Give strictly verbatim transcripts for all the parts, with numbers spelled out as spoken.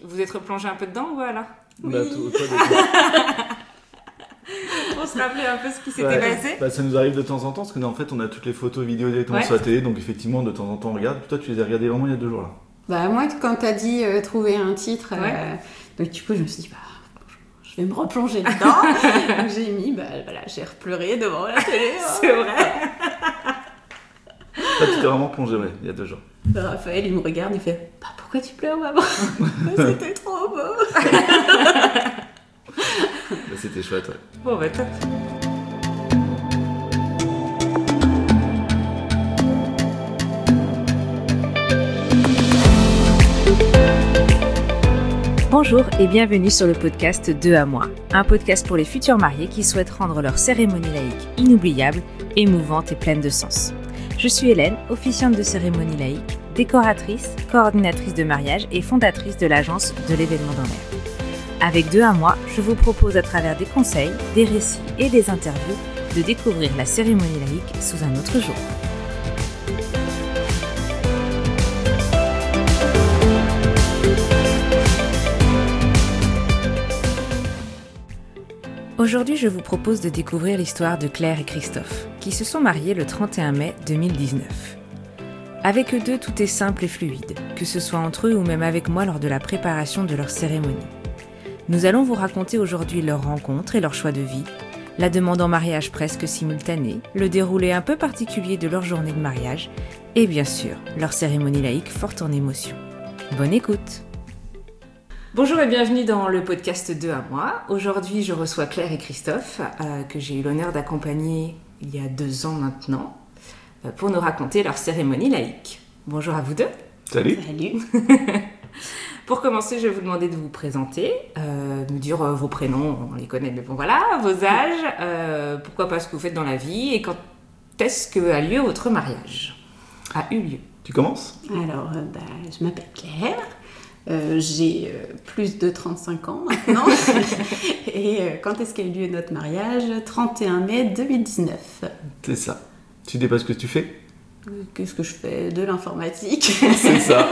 Vous vous êtes replongé un peu dedans ou voilà? Oui. Bah, tout, toi, On se rappelait un peu ce qui s'était ouais. passé. Bah, ça nous arrive de temps en temps parce que nous, en fait, on a toutes les photos, vidéos directement ouais. sur la télé, donc effectivement, de temps en temps, on regarde. Toi, tu les as regardées vraiment il y a deux jours là. Bah moi, quand t'as dit euh, trouver un titre, ouais. euh, donc du coup, je me suis dit, bah, je vais me replonger dedans. Donc j'ai mis, bah voilà, j'ai repleuré devant la télé. Hein. C'est vrai. Toi, tu t'es vraiment plongé, ouais, il y a deux jours. Bah, Raphaël, il me regarde, il fait, bah pourquoi tu pleures, maman? C'était trop beau. Bah, c'était chouette, ouais. Bon, bah top. Bonjour et bienvenue sur le podcast Deux à moi, un podcast pour les futurs mariés qui souhaitent rendre leur cérémonie laïque inoubliable, émouvante et pleine de sens. Je suis Hélène, officiante de cérémonie laïque, décoratrice, coordinatrice de mariage et fondatrice de l'agence de l'événement dans l'air. Avec Deux à moi, je vous propose à travers des conseils, des récits et des interviews de découvrir la cérémonie laïque sous un autre jour. Aujourd'hui, je vous propose de découvrir l'histoire de Claire et Christophe, qui se sont mariés le trente et un mai deux mille dix-neuf. Avec eux deux, tout est simple et fluide, que ce soit entre eux ou même avec moi lors de la préparation de leur cérémonie. Nous allons vous raconter aujourd'hui leur rencontre et leur choix de vie, la demande en mariage presque simultanée, le déroulé un peu particulier de leur journée de mariage, et bien sûr, leur cérémonie laïque forte en émotions. Bonne écoute! Bonjour et bienvenue dans le podcast Deux à moi. Aujourd'hui, je reçois Claire et Christophe, euh, que j'ai eu l'honneur d'accompagner il y a deux ans maintenant, euh, pour nous raconter leur cérémonie laïque. Bonjour à vous deux. Salut. Salut. Pour commencer, je vais vous demander de vous présenter, euh, de me dire euh, vos prénoms, on les connaît, mais bon voilà, vos âges, euh, pourquoi pas ce que vous faites dans la vie et quand est-ce que a lieu votre mariage, a eu lieu. Tu commences ? Alors, euh, bah, je m'appelle Claire. Euh, j'ai euh, plus de trente-cinq ans maintenant. Et euh, quand est-ce qu'a eu lieu notre mariage ? trente et un mai deux mille dix-neuf. C'est ça. Tu dis pas ce que tu fais ? euh, Qu'est-ce que je fais ? De l'informatique. C'est ça.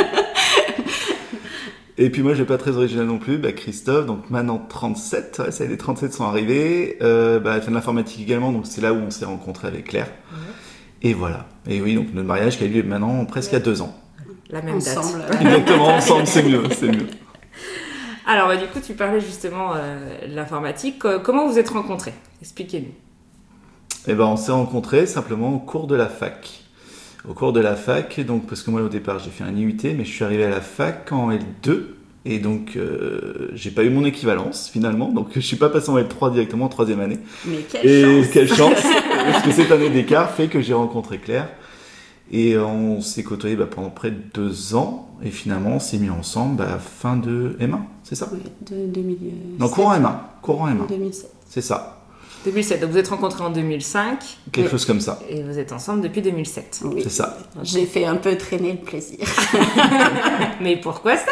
Et puis moi, je vais pas très original non plus. Bah, Christophe, donc maintenant trente-sept. Ouais, ça y est, les trente-sept sont arrivés. Euh, bah, elle fait de l'informatique également, donc c'est là où on s'est rencontrés avec Claire. Ouais. Et voilà. Et oui, donc notre mariage qui a eu lieu maintenant presque ouais. à deux ans. La même ensemble. date. Exactement, ensemble, c'est mieux, c'est mieux. Alors, bah, du coup, tu parlais justement euh, de l'informatique. Comment vous êtes rencontrés ? Expliquez-nous. Eh ben, on s'est rencontrés simplement au cours de la fac. Au cours de la fac, donc, parce que moi, au départ, j'ai fait un I U T, mais je suis arrivé à la fac en L deux. Et donc, euh, j'ai pas eu mon équivalence, finalement. Donc, je suis pas passé en L trois directement, en troisième année. Mais quelle et chance quelle chance Parce que cette année d'écart fait que j'ai rencontré Claire. Et on s'est côtoyés bah, pendant près de deux ans, et finalement on s'est mis ensemble à bah, fin de M un, c'est ça ? Oui, de deux mille sept. Non, courant M un, courant M un. deux mille sept. C'est ça. deux mille sept, donc vous êtes rencontrés en deux mille cinq. Quelque et, chose comme ça. Et vous êtes ensemble depuis deux mille sept. Oui. C'est ça. J'ai fait un peu traîner le plaisir. Mais pourquoi ça ?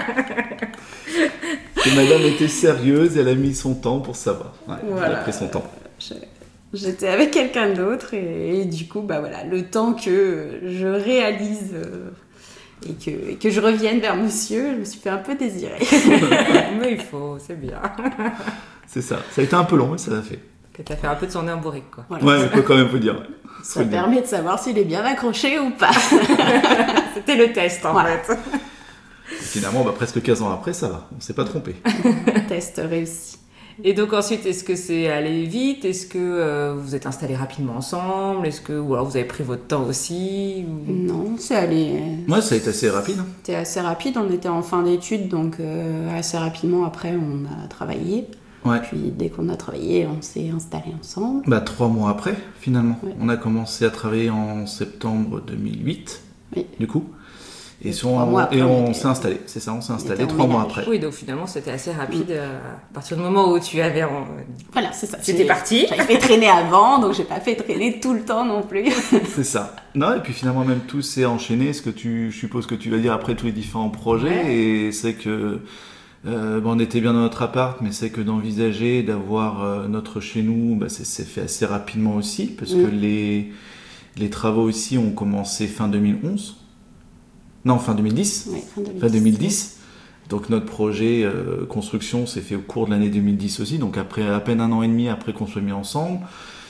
Et madame était sérieuse, elle a mis son temps pour savoir. Ouais, voilà. Elle a pris son temps. Je... J'étais avec quelqu'un d'autre et, et du coup, bah voilà, le temps que je réalise euh, et, que, et que je revienne vers monsieur, je me suis fait un peu désirer. Mais il faut, c'est bien. C'est ça. Ça a été un peu long, mais ça l'a fait. Que t'as fait un peu de son nez en bourrique, quoi. Voilà. Ouais, on peut quand même vous dire. Ouais. Ça permet dire. de savoir s'il est bien accroché ou pas. C'était le test, en voilà. fait. Et finalement, bah, presque quinze ans après, ça va. On s'est pas trompé. Test réussi. Et donc ensuite, est-ce que c'est allé vite ? Est-ce que euh, vous êtes installés rapidement ensemble ? Est-ce que ou alors vous avez pris votre temps aussi ou... Non, c'est allé. Ouais, ça a été assez rapide. Hein. C'était assez rapide. On était en fin d'études, donc euh, assez rapidement après, on a travaillé. Ouais. Puis dès qu'on a travaillé, on s'est installés ensemble. Bah trois mois après, finalement. Ouais. On a commencé à travailler en septembre deux mille huit. Oui. Du coup. Et, et, on, après, et on, on s'est installé, c'est ça, on s'est installé trois mois après. Oui, donc finalement c'était assez rapide oui. euh, à partir du moment où tu avais... En... Voilà, c'est ça. C'était parti. J'avais fait traîner avant, donc j'ai pas fait traîner tout le temps non plus. C'est ça. Non, et puis finalement même tout s'est enchaîné, ce que tu, je suppose que tu vas dire après tous les différents projets, ouais. Et c'est que... Euh, bon, on était bien dans notre appart, mais c'est que d'envisager d'avoir euh, notre chez nous, bah, c'est, c'est fait assez rapidement aussi, parce mmh. que les, les travaux aussi ont commencé fin deux mille onze. Non, fin deux mille dix. Oui, fin deux mille dix. Fin deux mille dix. Donc notre projet euh, construction s'est fait au cours de l'année deux mille dix aussi, donc après à peine un an et demi après qu'on soit mis ensemble.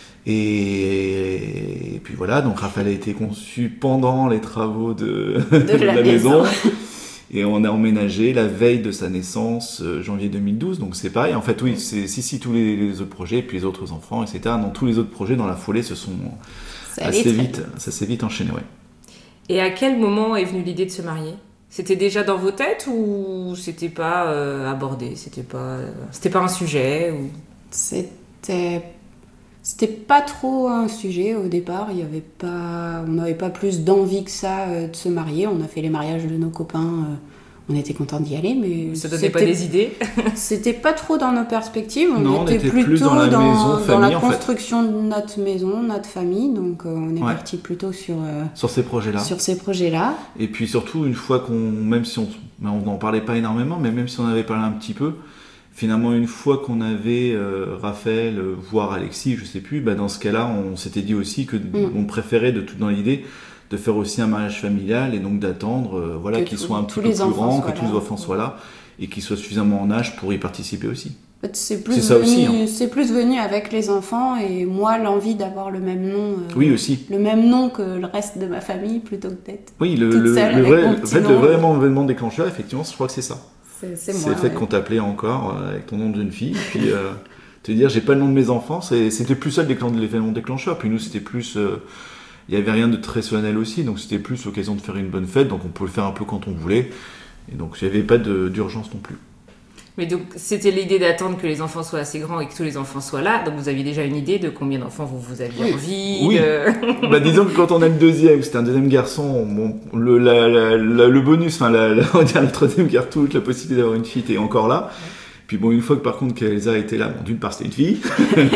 Et, et puis voilà, donc Raphaël a été conçu pendant les travaux de, de, de la, la maison. maison. Et on a emménagé la veille de sa naissance, euh, janvier deux mille douze, donc c'est pareil. En fait, oui, c'est si, si, tous les, les autres projets, puis les autres enfants, et cetera. Dans tous les autres projets, dans la foulée, se sont ça assez vite, vite, ça s'est vite enchaîné, ouais. Et à quel moment est venue l'idée de se marier ? C'était déjà dans vos têtes ou c'était pas euh, abordé ? C'était pas, euh, c'était pas un sujet ou... C'était... C'était pas trop un sujet au départ, il y avait pas, on n'avait pas plus d'envie que ça euh, de se marier. On a fait les mariages de nos copains, euh, on était contents d'y aller, mais ça donnait pas des idées. C'était pas trop dans nos perspectives. On, non, était, on était plutôt plus dans la, dans, maison, dans famille, la en construction fait. de notre maison, notre famille. Donc euh, on est ouais. parti plutôt sur euh, sur ces projets-là. Sur ces projets-là. Et puis surtout une fois qu'on, même si on, on n'en parlait pas énormément, mais même si on avait parlé un petit peu. Finalement, une fois qu'on avait euh, Raphaël, euh, voire Alexis, je sais plus, bah dans ce cas-là, on s'était dit aussi que mm. on préférait, de tout dans l'idée, de faire aussi un mariage familial et donc d'attendre, euh, voilà, qu'il soit un petit peu plus grand, que tous les enfants soient là et qu'ils soient suffisamment en âge pour y participer aussi. En fait, c'est plus c'est ça venu, aussi. Hein. C'est plus venu avec les enfants et moi l'envie d'avoir le même nom. Euh, oui aussi. Le même nom que le reste de ma famille plutôt que d'être. Oui, le, toute le, seule le vrai, avec en fait, le vrai événement déclencheur, effectivement, je crois que c'est ça. C'est, c'est, c'est moi, le fait ouais. qu'on t'appelait encore euh, avec ton nom de jeune fille, puis euh, te dire j'ai pas le nom de mes enfants, c'est, c'était plus ça l'événement déclencheur. Puis nous c'était plus, il euh, y avait rien de très solennel aussi, donc c'était plus l'occasion de faire une bonne fête, donc on pouvait le faire un peu quand on voulait, et donc il y avait pas de, d'urgence non plus. Mais donc c'était l'idée d'attendre que les enfants soient assez grands et que tous les enfants soient là, donc vous aviez déjà une idée de combien d'enfants vous, vous aviez oui. envie oui. de... bah, disons que quand on a le deuxième, c'était un deuxième garçon, bon, le, la, la, la, le bonus, enfin la, la, on va dire la troisième cartouche, la possibilité d'avoir une fille était encore là. Ouais. Puis bon, une fois que par contre qu'Elsa était là, bon, d'une part c'était une fille, donc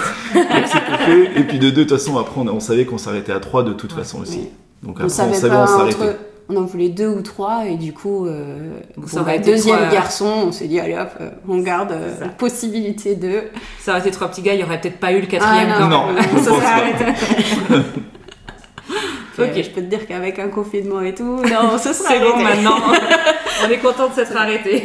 c'était fait. Et puis de deux, de toute façon après on, on savait qu'on s'arrêtait à trois de toute ouais. façon aussi. Donc on après savait on savait pas on s'arrêtait. Entre... On en voulait deux ou trois et du coup, euh, pour le deuxième trois... garçon, on s'est dit allez hop, euh, on garde euh, la possibilité de... Ça aurait été trois petits gars, il n'y aurait peut-être pas eu le quatrième. Ah, non, non, non, non, ça serait arrêté. Ok, je peux te dire qu'avec un confinement et tout, non, ce serait c'est bon maintenant. On est content de s'être arrêté.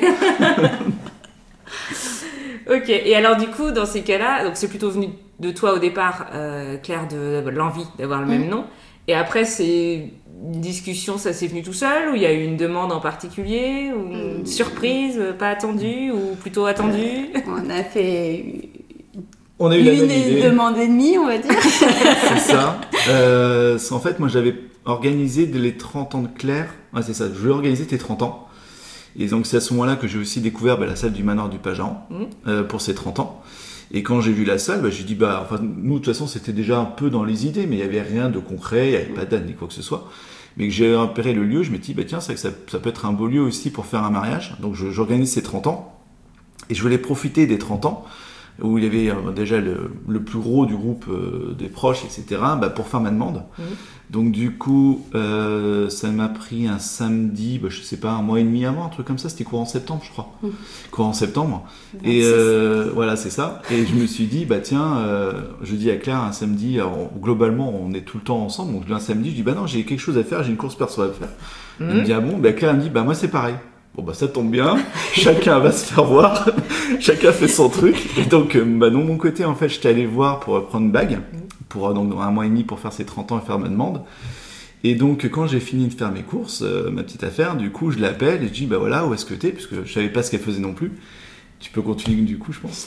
Ok, et alors du coup, dans ces cas-là, donc c'est plutôt venu de toi au départ, euh, Claire, de, de l'envie d'avoir le mmh. même nom. Et après, c'est une discussion, ça s'est venu tout seul, ou il y a eu une demande en particulier, ou une mmh. surprise, pas attendue, ou plutôt attendue? On a fait on a eu une la même idée. demande et demie, on va dire. C'est ça. Euh, c'est en fait, moi, j'avais organisé les trente ans de Claire. Ouais, c'est ça. Je voulais organiser tes trente ans. Et donc, c'est à ce moment-là que j'ai aussi découvert bah, la salle du manoir du Pageant mmh. euh, pour ses trente ans. Et quand j'ai vu la salle, bah, j'ai dit, bah, enfin, nous, de toute façon, c'était déjà un peu dans les idées, mais il n'y avait rien de concret, il n'y avait pas de date ni quoi que ce soit. Mais que j'ai repéré le lieu, je me dis, bah, tiens, c'est que ça, ça peut être un beau lieu aussi pour faire un mariage. Donc, je, j'organise ces trente ans. Et je voulais profiter des trente ans, où il y avait euh, déjà le, le plus gros du groupe euh, des proches, et cetera, bah, pour faire ma demande. Mmh. Donc, du coup, euh, ça m'a pris un samedi, bah, je sais pas, un mois et demi avant, un truc comme ça, c'était courant septembre, je crois. Mmh. Courant septembre. vingt-six. Et euh, voilà, c'est ça. Et je me suis dit, bah tiens, euh, je dis à Claire un samedi, alors, globalement, on est tout le temps ensemble, donc un samedi, je dis, bah non, j'ai quelque chose à faire, j'ai une course perso à faire. Mmh. Elle me dit, ah bon, bah Claire me dit, bah moi c'est pareil. Bon bah ça tombe bien, chacun va se faire voir, chacun fait son truc. Et donc bah de mon côté en fait j'étais allé voir pour prendre une bague, pour donc un mois et demi pour faire ses trente ans et faire ma demande. Et donc quand j'ai fini de faire mes courses, euh, ma petite affaire, du coup je l'appelle et je dis bah voilà où est-ce que t'es, puisque je savais pas ce qu'elle faisait non plus. Tu peux continuer du coup je pense.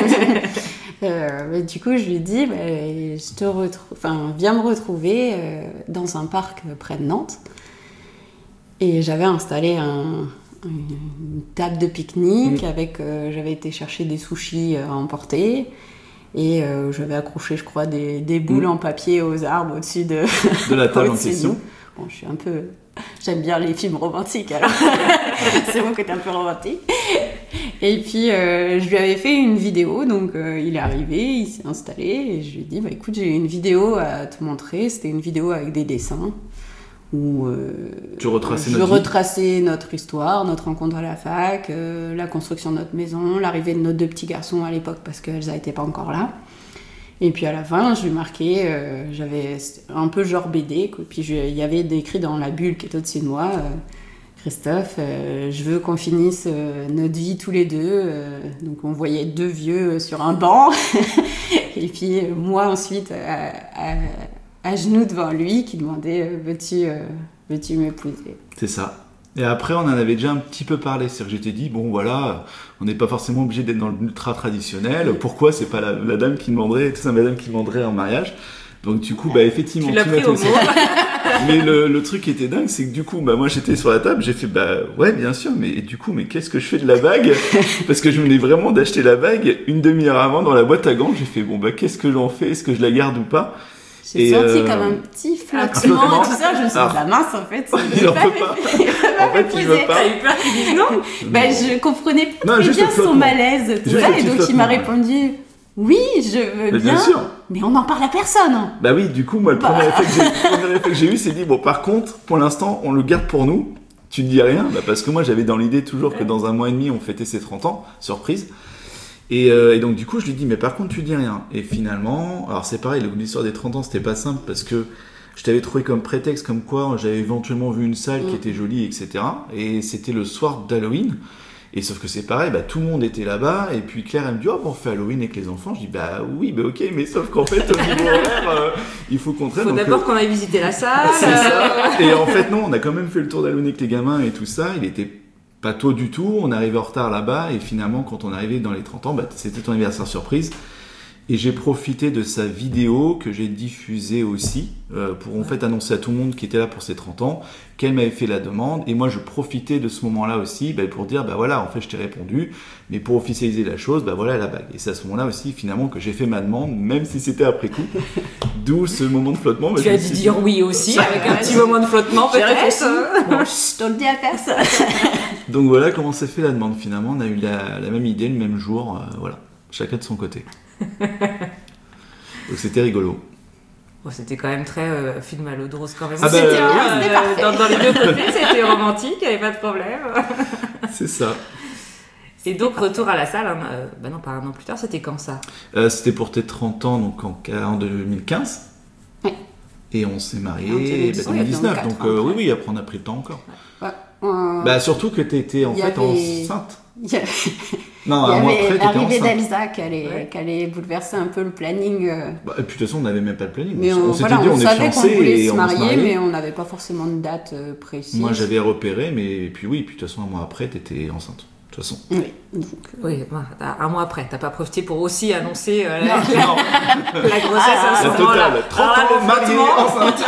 euh, mais du coup je lui dis bah, je te retrouve, enfin viens me retrouver euh, dans un parc près de Nantes. Et j'avais installé un une table de pique-nique mmh. avec euh, j'avais été chercher des sushis à emporter et euh, j'avais accroché je crois des, des boules mmh. en papier aux arbres au-dessus de, de la table en question. Bon, je suis un peu j'aime bien les films romantiques alors c'est bon que t'es un peu romantique. Et puis euh, je lui avais fait une vidéo, donc euh, il est arrivé, il s'est installé et je lui ai dit bah écoute j'ai une vidéo à te montrer. C'était une vidéo avec des dessins où euh, tu retraçais je notre retraçais notre histoire, notre rencontre à la fac, euh, la construction de notre maison, l'arrivée de nos deux petits garçons à l'époque parce qu'Elsa n'était pas encore là. Et puis à la fin, je lui marquais, euh, j'avais un peu genre B D, quoi. Puis il y avait écrit dans la bulle qui était au-dessus de moi, euh, Christophe, euh, je veux qu'on finisse euh, notre vie tous les deux. Euh, donc on voyait deux vieux euh, sur un banc. Et puis euh, moi ensuite à, à, à genoux devant lui qui demandait euh, veux-tu, euh, veux-tu m'épouser ? C'est ça. Et après, on en avait déjà un petit peu parlé. C'est-à-dire que j'étais dit, bon voilà, on n'est pas forcément obligé d'être dans l'ultra traditionnel. Pourquoi c'est pas la, la dame qui demanderait, c'est la dame qui demanderait en mariage ? Donc du coup, bah effectivement, tu l'as pris au mot. Mais le, le truc qui était dingue, c'est que du coup, bah moi j'étais sur la table, j'ai fait bah ouais bien sûr, mais et du coup, mais qu'est-ce que je fais de la bague ? Parce que je venais vraiment d'acheter la bague une demi-heure avant dans la boîte à gants. J'ai fait bon bah qu'est-ce que j'en fais ? Est-ce que je la garde ou pas ? J'ai et senti euh... comme un petit flottement flottement. et tout ça. Je me suis dit, Alors, la mince en fait. il en peut pas. En fait, il veut pas. T'as eu peur qu'il dise non ? Bah, je comprenais pas Non, très juste bien le son flottement. malaise, tout Juste ça, le et petit donc il m'a flottement. répondu oui, je veux Mais bien, bien sûr. mais on n'en parle à personne. Hein. Bah oui, du coup, moi, le Bah. premier effet que j'ai, le premier effet que j'ai eu, c'est dit, bon, par contre, pour l'instant, on le garde pour nous. Tu ne dis rien, bah, parce que moi, j'avais dans l'idée toujours que dans un mois et demi, on fêtait ses trente ans, surprise. Et, euh, et donc, du coup, je lui dis, mais par contre, tu dis rien. Et finalement, alors c'est pareil, l'histoire des trente ans, c'était pas simple, parce que je t'avais trouvé comme prétexte, comme quoi j'avais éventuellement vu une salle qui Mm. était jolie, et cetera. Et c'était le soir d'Halloween. Et sauf que c'est pareil, bah, tout le monde était là-bas, et puis Claire, elle me dit, oh, bon, on fait Halloween avec les enfants. Je dis, bah oui, bah ok, mais sauf qu'en fait, au niveau horaire, euh, il faut qu'on traîne. Faut donc, d'abord euh, qu'on aille visiter la salle. c'est ça. Et en fait, non, on a quand même fait le tour d'Halloween avec les gamins et tout ça. Il était pas tôt du tout, on arrivait en retard là-bas, et finalement, quand on arrivait dans les trente ans, bah, c'était ton anniversaire surprise. Et j'ai profité de sa vidéo que j'ai diffusée aussi euh, pour en fait annoncer à tout le monde qui était là pour ses trente ans qu'elle m'avait fait la demande. Et moi, je profitais de ce moment-là aussi bah, pour dire, bah voilà, en fait, je t'ai répondu, mais pour officialiser la chose, bah voilà la bague. Et c'est à ce moment-là aussi, finalement, que j'ai fait ma demande, même si c'était après coup. D'où ce moment de flottement. Bah, Tu as dû dire oui aussi, avec un petit moment de flottement J'ai peut-être. réfléchi. Bon, je te le dis à personne. Donc voilà comment s'est fait la demande. Finalement, on a eu la, la même idée le même jour. Euh, voilà, chacun de son côté. Donc c'était rigolo. Bon, c'était quand même très euh, film à l'eau de rose quand même. Ah bah, C'était euh, bien, Euh, c'était parfait. dans, dans les deux côtés, c'était romantique, il n'y avait pas de problème. C'est ça. Et donc, retour à la salle, hein, euh, bah non, pas un an plus tard, c'était quand ça ? Euh, c'était pour tes trente ans, donc en, en deux mille quinze. Oui. Et on s'est En mariés deux mille dix-neuf, bah, deux mille dix-neuf. donc Donc quatre ans euh, oui, après. oui, après on a pris le temps encore. Ouais. Euh, Bah surtout que t'étais en il y fait avait- enceinte. Il y a- Non, il y un mois avait après, t'étais l'arrivée enceinte. d'Elsa qui allait, Ouais. qui allait bouleverser un peu le planning. euh, Bah, et puis de toute façon, on n'avait même pas le planning. Mais on, on, on s'était voilà, dit, on, on, est savait qu'on fiancés voulait et se on va se marier, marier. mais on n'avait pas forcément de date euh, précise. Moi, j'avais repéré, mais et puis oui, et puis de toute façon, un mois après, t'étais enceinte. De toute façon. Oui. Donc, euh, Oui, bah, un mois après, t'as pas profité pour aussi annoncer euh, la, Non. la- Non, la grossesse à ce la moment-là. totale. trente Alors là, ans, le mariée, flottement, enceinte.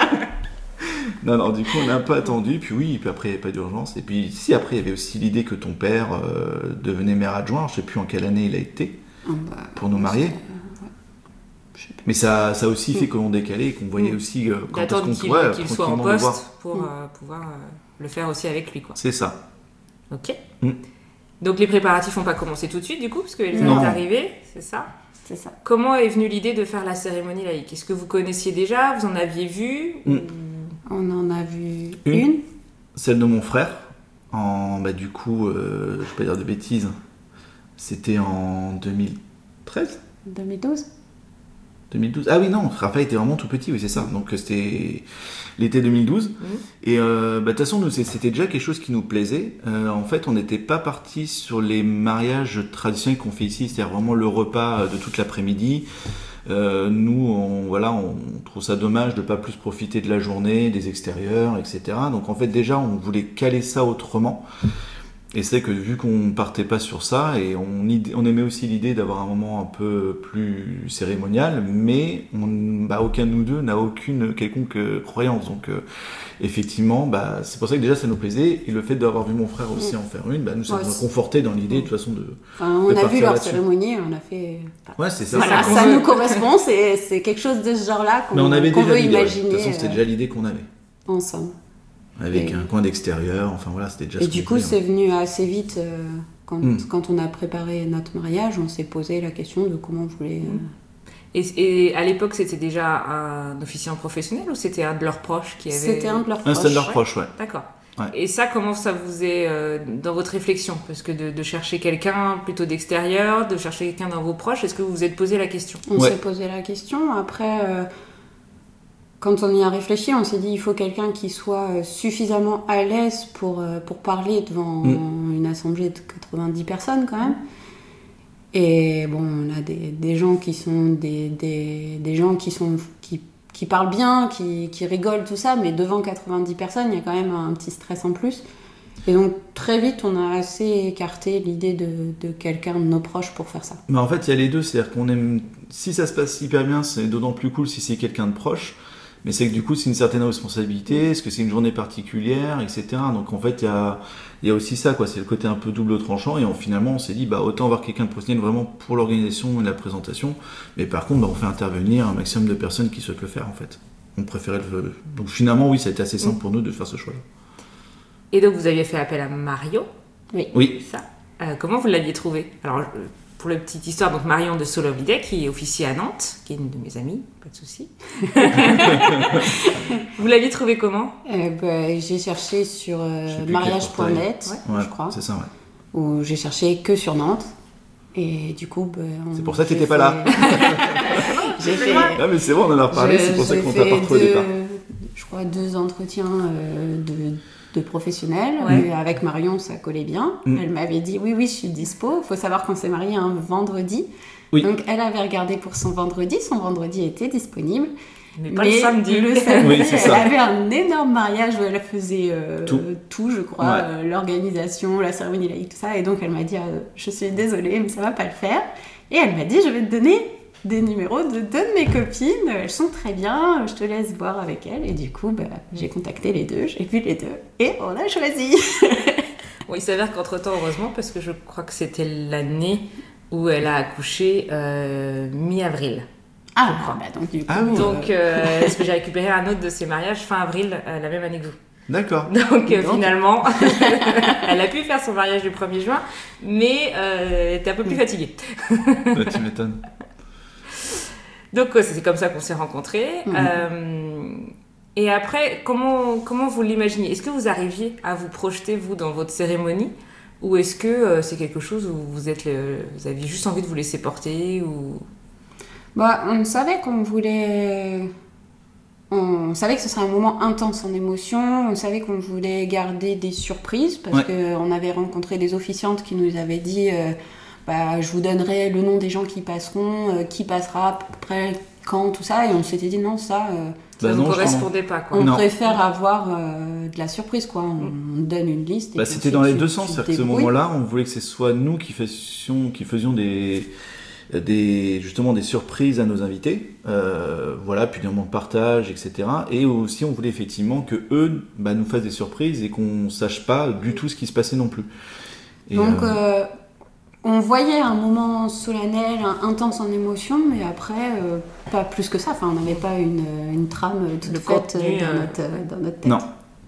Non, non, du coup, on n'a pas attendu. Puis oui, puis après, il n'y avait pas d'urgence. Et puis, si, après, il y avait aussi l'idée que ton père euh, devenait maire adjoint. Je sais plus en quelle année il a été ah bah, pour nous marier. c'était, euh, ouais. Je sais pas. Mais ça, ça a aussi fait qu'on décalait et qu'on voyait Mm. aussi euh, quand est-ce d'attendre qu'on qu'il pourrait qu'il soit en tranquillement le voir. poste pour euh, pouvoir euh, le faire aussi avec lui, quoi. C'est ça. Ok. Mm. Donc les préparatifs n'ont pas commencé tout de suite, du coup, parce que Elsa Non. est arrivée, c'est ça. C'est ça. Comment est venue l'idée de faire la cérémonie laïque ? Est-ce que vous connaissiez déjà ? Vous en aviez vu ? Mm. Ou- On en a vu Une. une. Celle de mon frère, en, bah, du coup, euh, je vais pas dire de bêtises, c'était en deux mille treize deux mille douze. deux mille douze. Ah oui, non, Raphaël était vraiment tout petit, oui, c'est ça. Donc c'était l'été deux mille douze. Mhm. Et euh, bah, de toute façon, nous, c'est- c'était déjà quelque chose qui nous plaisait. Euh, en fait, on n'était pas parti sur les mariages traditionnels qu'on fait ici, c'est-à-dire vraiment le repas de toute l'après-midi. Euh, nous, on, voilà, on trouve ça dommage de pas plus profiter de la journée, des extérieurs, et cetera. Donc en fait, déjà, on voulait caler ça autrement. Et c'est que vu qu'on partait pas sur ça, et on, id- on aimait aussi l'idée d'avoir un moment un peu plus cérémonial, mais on, bah, aucun de nous deux n'a aucune quelconque euh, croyance. Donc euh, effectivement, bah, c'est pour ça que déjà ça nous plaisait. Et le fait d'avoir vu mon frère aussi en faire une, bah, nous ça Ouais, nous a c'est- conforté dans l'idée de toute façon de... Enfin, on De a vu partir leur là-dessus. cérémonie, on a fait. Ouais, c'est ça. Voilà, qu'on ça veut. nous correspond, c'est c'est quelque chose de ce genre-là qu'on Mais on avait qu'on déjà veut l'idée. ouais. De imaginer toute façon, c'était euh, déjà l'idée qu'on avait. ensemble. Avec Et- un coin d'extérieur, enfin voilà, c'était déjà Et ce du qu'on coup, voulait, c'est hein. venu assez vite. euh, quand, Mm. quand on a préparé notre mariage, on s'est posé la question de comment on voulait. euh, Et, et à l'époque, c'était déjà un officiant professionnel ou c'était un de leurs proches qui avait... C'était un de leurs Un proches. stand leur proche, ouais. D'accord. Ouais. Et ça, comment ça vous est euh, dans votre réflexion ? Parce que de, de chercher quelqu'un plutôt d'extérieur, de chercher quelqu'un dans vos proches, est-ce que vous vous êtes posé la question ? On Ouais. s'est posé la question. Après, euh, quand on y a réfléchi, on s'est dit il faut quelqu'un qui soit suffisamment à l'aise pour, pour parler devant mmh. une assemblée de quatre-vingt-dix personnes quand même. Et bon, on a des, des gens qui sont des, des, des gens qui sont qui, qui parlent bien, qui, qui rigolent, tout ça, mais devant quatre-vingt-dix personnes, il y a quand même un petit stress en plus. Et donc très vite, on a assez écarté l'idée de, de quelqu'un de nos proches pour faire ça. Mais en fait, il y a les deux, c'est-à-dire qu'on aime. Si ça se passe hyper bien, c'est d'autant plus cool si c'est quelqu'un de proche. Mais c'est que du coup, c'est une certaine responsabilité. Est-ce que c'est une journée particulière, et cetera. Donc en fait, il y a, il y a aussi ça, quoi. C'est le côté un peu double tranchant. Et on, finalement, on s'est dit, bah autant avoir quelqu'un de professionnel vraiment pour l'organisation et la présentation. Mais par contre, bah, on fait intervenir un maximum de personnes qui souhaitent le faire, en fait. On préférait le. Donc finalement, oui, ça a été assez simple mmh. pour nous de faire ce choix-là. Et donc, vous aviez fait appel à Marion. Oui. Oui. Ça. Euh, comment vous l'aviez trouvé ? Alors. Je... Pour la petite histoire, donc Marion de Solovidet, qui est officier à Nantes, qui est une de mes amies, pas de souci. Vous l'aviez trouvée comment ? euh, bah, J'ai cherché sur euh, mariage point net, ouais. Ouais, je crois. C'est ça, ouais. Où j'ai cherché que sur Nantes. Et du coup, bah, on, c'est pour ça que t'étais fait... pas là. j'ai fait. Ah mais c'est bon, on en a reparlé. Je, c'est pour ça qu'on t'a pas trop au départ. Je crois deux entretiens euh, de. de professionnels, ouais. Avec Marion ça collait bien, mmh. Elle m'avait dit oui oui je suis dispo, il faut savoir qu'on s'est mariés un vendredi, oui. Donc elle avait regardé pour son vendredi, son vendredi était disponible, mais pas mais le samedi, le samedi oui, elle ça. avait un énorme mariage où elle faisait euh, tout. tout je crois, ouais. euh, l'organisation, la cérémonie laïque, tout ça, et donc elle m'a dit euh, je suis désolée mais ça va pas le faire, et elle m'a dit je vais te donner des numéros de deux de mes copines, elles sont très bien, je te laisse voir avec elles. Et du coup, bah, j'ai contacté les deux, j'ai vu les deux, et on a choisi. Bon, il s'avère qu'entre-temps, heureusement, parce que je crois que c'était l'année où elle a accouché euh, mi-avril. Ah, bah donc du coup... Ah, oui. Donc, euh, est-ce que j'ai récupéré un autre de ses mariages fin avril, euh, la même année que vous. D'accord. Donc, euh, donc. finalement, elle a pu faire son mariage du premier juin, mais euh, elle était un peu plus fatiguée. Bah, tu m'étonnes. Donc c'est comme ça qu'on s'est rencontrés. Mmh. Euh, et après, comment, comment vous l'imaginez ? Est-ce que vous arriviez à vous projeter, vous, dans votre cérémonie ? Ou est-ce que euh, c'est quelque chose où vous, êtes le, vous aviez juste envie de vous laisser porter ou... Bah, on savait qu'on voulait... On savait que ce serait un moment intense en émotion. On savait qu'on voulait garder des surprises parce ouais. qu'on avait rencontré des officiantes qui nous avaient dit... Euh, Bah, je vous donnerai le nom des gens qui passeront, euh, qui passera à peu près quand, tout ça. Et on s'était dit non, ça, euh, ça bah ne correspondait pas. Quoi. On non. préfère avoir euh, de la surprise, quoi. On, on donne une liste. Et bah, c'était dans les deux sens. C'est-à-dire que ce moment-là, on voulait que ce soit nous qui faisions, qui faisions des, des, justement des surprises à nos invités. Euh, voilà, puis des moments de partage, et cetera. Et aussi, on voulait effectivement que eux bah, nous fassent des surprises et qu'on ne sache pas du tout ce qui se passait non plus. Et, Donc... euh... Euh... On voyait un moment solennel, intense en émotion, mais après, euh, pas plus que ça. Enfin, on n'avait pas une, une trame toute le faite contenu, dans, euh... notre, dans notre tête. Non.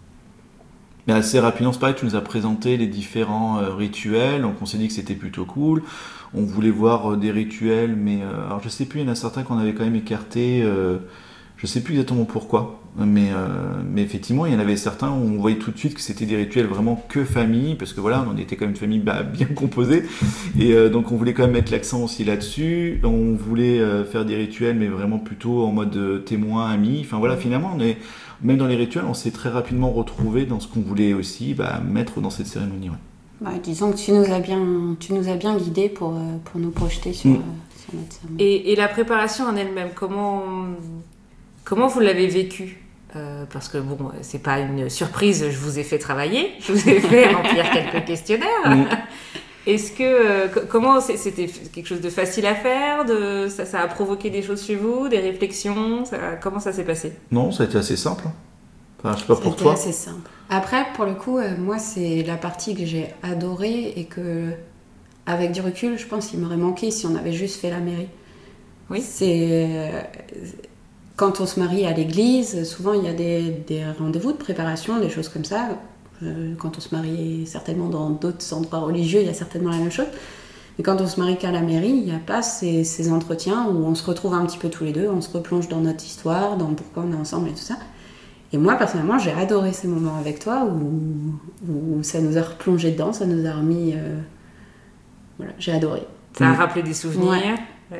Mais assez rapidement, c'est pareil, tu nous as présenté les différents euh, rituels, donc on s'est dit que c'était plutôt cool. On voulait voir euh, des rituels, mais euh, alors je sais plus, il y en a certains qu'on avait quand même écartés. Euh, je sais plus exactement pourquoi, mais, euh, mais effectivement, il y en avait certains où on voyait tout de suite que c'était des rituels vraiment que famille, parce que voilà, on était quand même une famille bah, bien composée, et euh, donc on voulait quand même mettre l'accent aussi là-dessus. On voulait euh, faire des rituels, mais vraiment plutôt en mode euh, témoin, ami. Enfin voilà, finalement, on est, même dans les rituels, on s'est très rapidement retrouvé dans ce qu'on voulait aussi bah, mettre dans cette cérémonie. Ouais. Bah, disons que tu nous as bien, tu nous as bien guidés pour, pour nous projeter sur, mmh. euh, sur notre cérémonie. Et, et la préparation en elle-même, comment... Comment vous l'avez vécu ? euh, Parce que bon, c'est pas une surprise, je vous ai fait travailler, je vous ai fait remplir quelques questionnaires. Mmh. Est-ce que, euh, comment c'était quelque chose de facile à faire, de, ça, ça a provoqué des choses chez vous, des réflexions, ça, comment ça s'est passé ? Non, ça a été assez simple. Enfin, je sais pas pour toi. C'était assez simple. Après, pour le coup, euh, moi, c'est la partie que j'ai adorée et que, avec du recul, je pense qu'il m'aurait manqué si on avait juste fait la mairie. Oui. C'est... Euh, Quand on se marie à l'église, souvent il y a des, des rendez-vous de préparation, des choses comme ça. Euh, quand on se marie certainement dans d'autres endroits religieux, il y a certainement la même chose. Mais quand on se marie qu'à la mairie, il n'y a pas ces, ces entretiens où on se retrouve un petit peu tous les deux, on se replonge dans notre histoire, dans pourquoi on est ensemble et tout ça. Et moi, personnellement, j'ai adoré ces moments avec toi où, où ça nous a replongé dedans, ça nous a remis... Euh... Voilà, j'ai adoré. Ça a rappelé des souvenirs. Ouais. Ouais.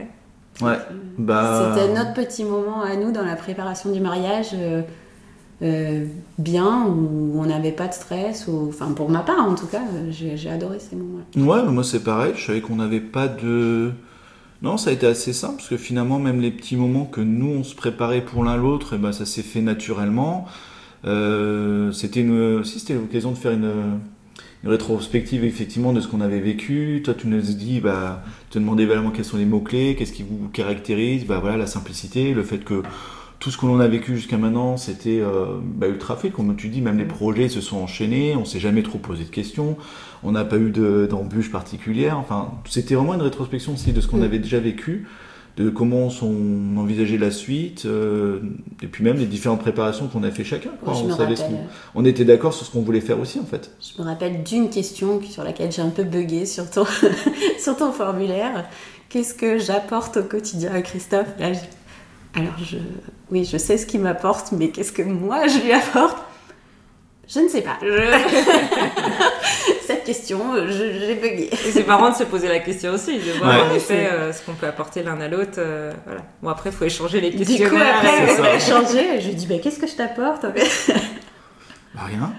Ouais, bah... C'était notre petit moment à nous dans la préparation du mariage, euh, euh, bien, où on n'avait pas de stress, ou... enfin pour ma part en tout cas, j'ai, j'ai adoré ces moments-là. Ouais, moi c'est pareil, je savais qu'on n'avait pas de... Non, ça a été assez simple, parce que finalement, même les petits moments que nous, on se préparait pour l'un l'autre, et ben, ça s'est fait naturellement. Euh, c'était une... Si, c'était l'occasion de faire une... une rétrospective effectivement de ce qu'on avait vécu. Toi tu nous dis, bah, tu te demandais vraiment quels sont les mots-clés, qu'est-ce qui vous caractérise, bah voilà, la simplicité, le fait que tout ce que l'on a vécu jusqu'à maintenant c'était euh, bah, ultra fait, comme tu dis, même les projets se sont enchaînés, on s'est jamais trop posé de questions, on n'a pas eu de, d'embûches particulières, enfin c'était vraiment une rétrospection aussi de ce qu'on mmh. avait déjà vécu, de comment on envisageait la suite, euh, et puis même les différentes préparations qu'on a fait chacun. Quoi. Ouais, on, savait ce qu'on... on était d'accord sur ce qu'on voulait faire aussi, en fait. Je me rappelle d'une question sur laquelle j'ai un peu bugué sur ton, sur ton formulaire. Qu'est-ce que j'apporte au quotidien à Christophe ? Là, je... Alors, je... oui, je sais ce qu'il m'apporte, mais qu'est-ce que moi, je lui apporte ? Je ne sais pas. Je... Cette question, je, j'ai bugué. Et c'est marrant de se poser la question aussi, de voir ouais. en effet euh, ce qu'on peut apporter l'un à l'autre. Euh, voilà. Bon, après, il faut échanger les questionnaires. Du coup, après, on a échangé. Je lui ai dit, bah, qu'est-ce que je t'apporte ? Bah, rien.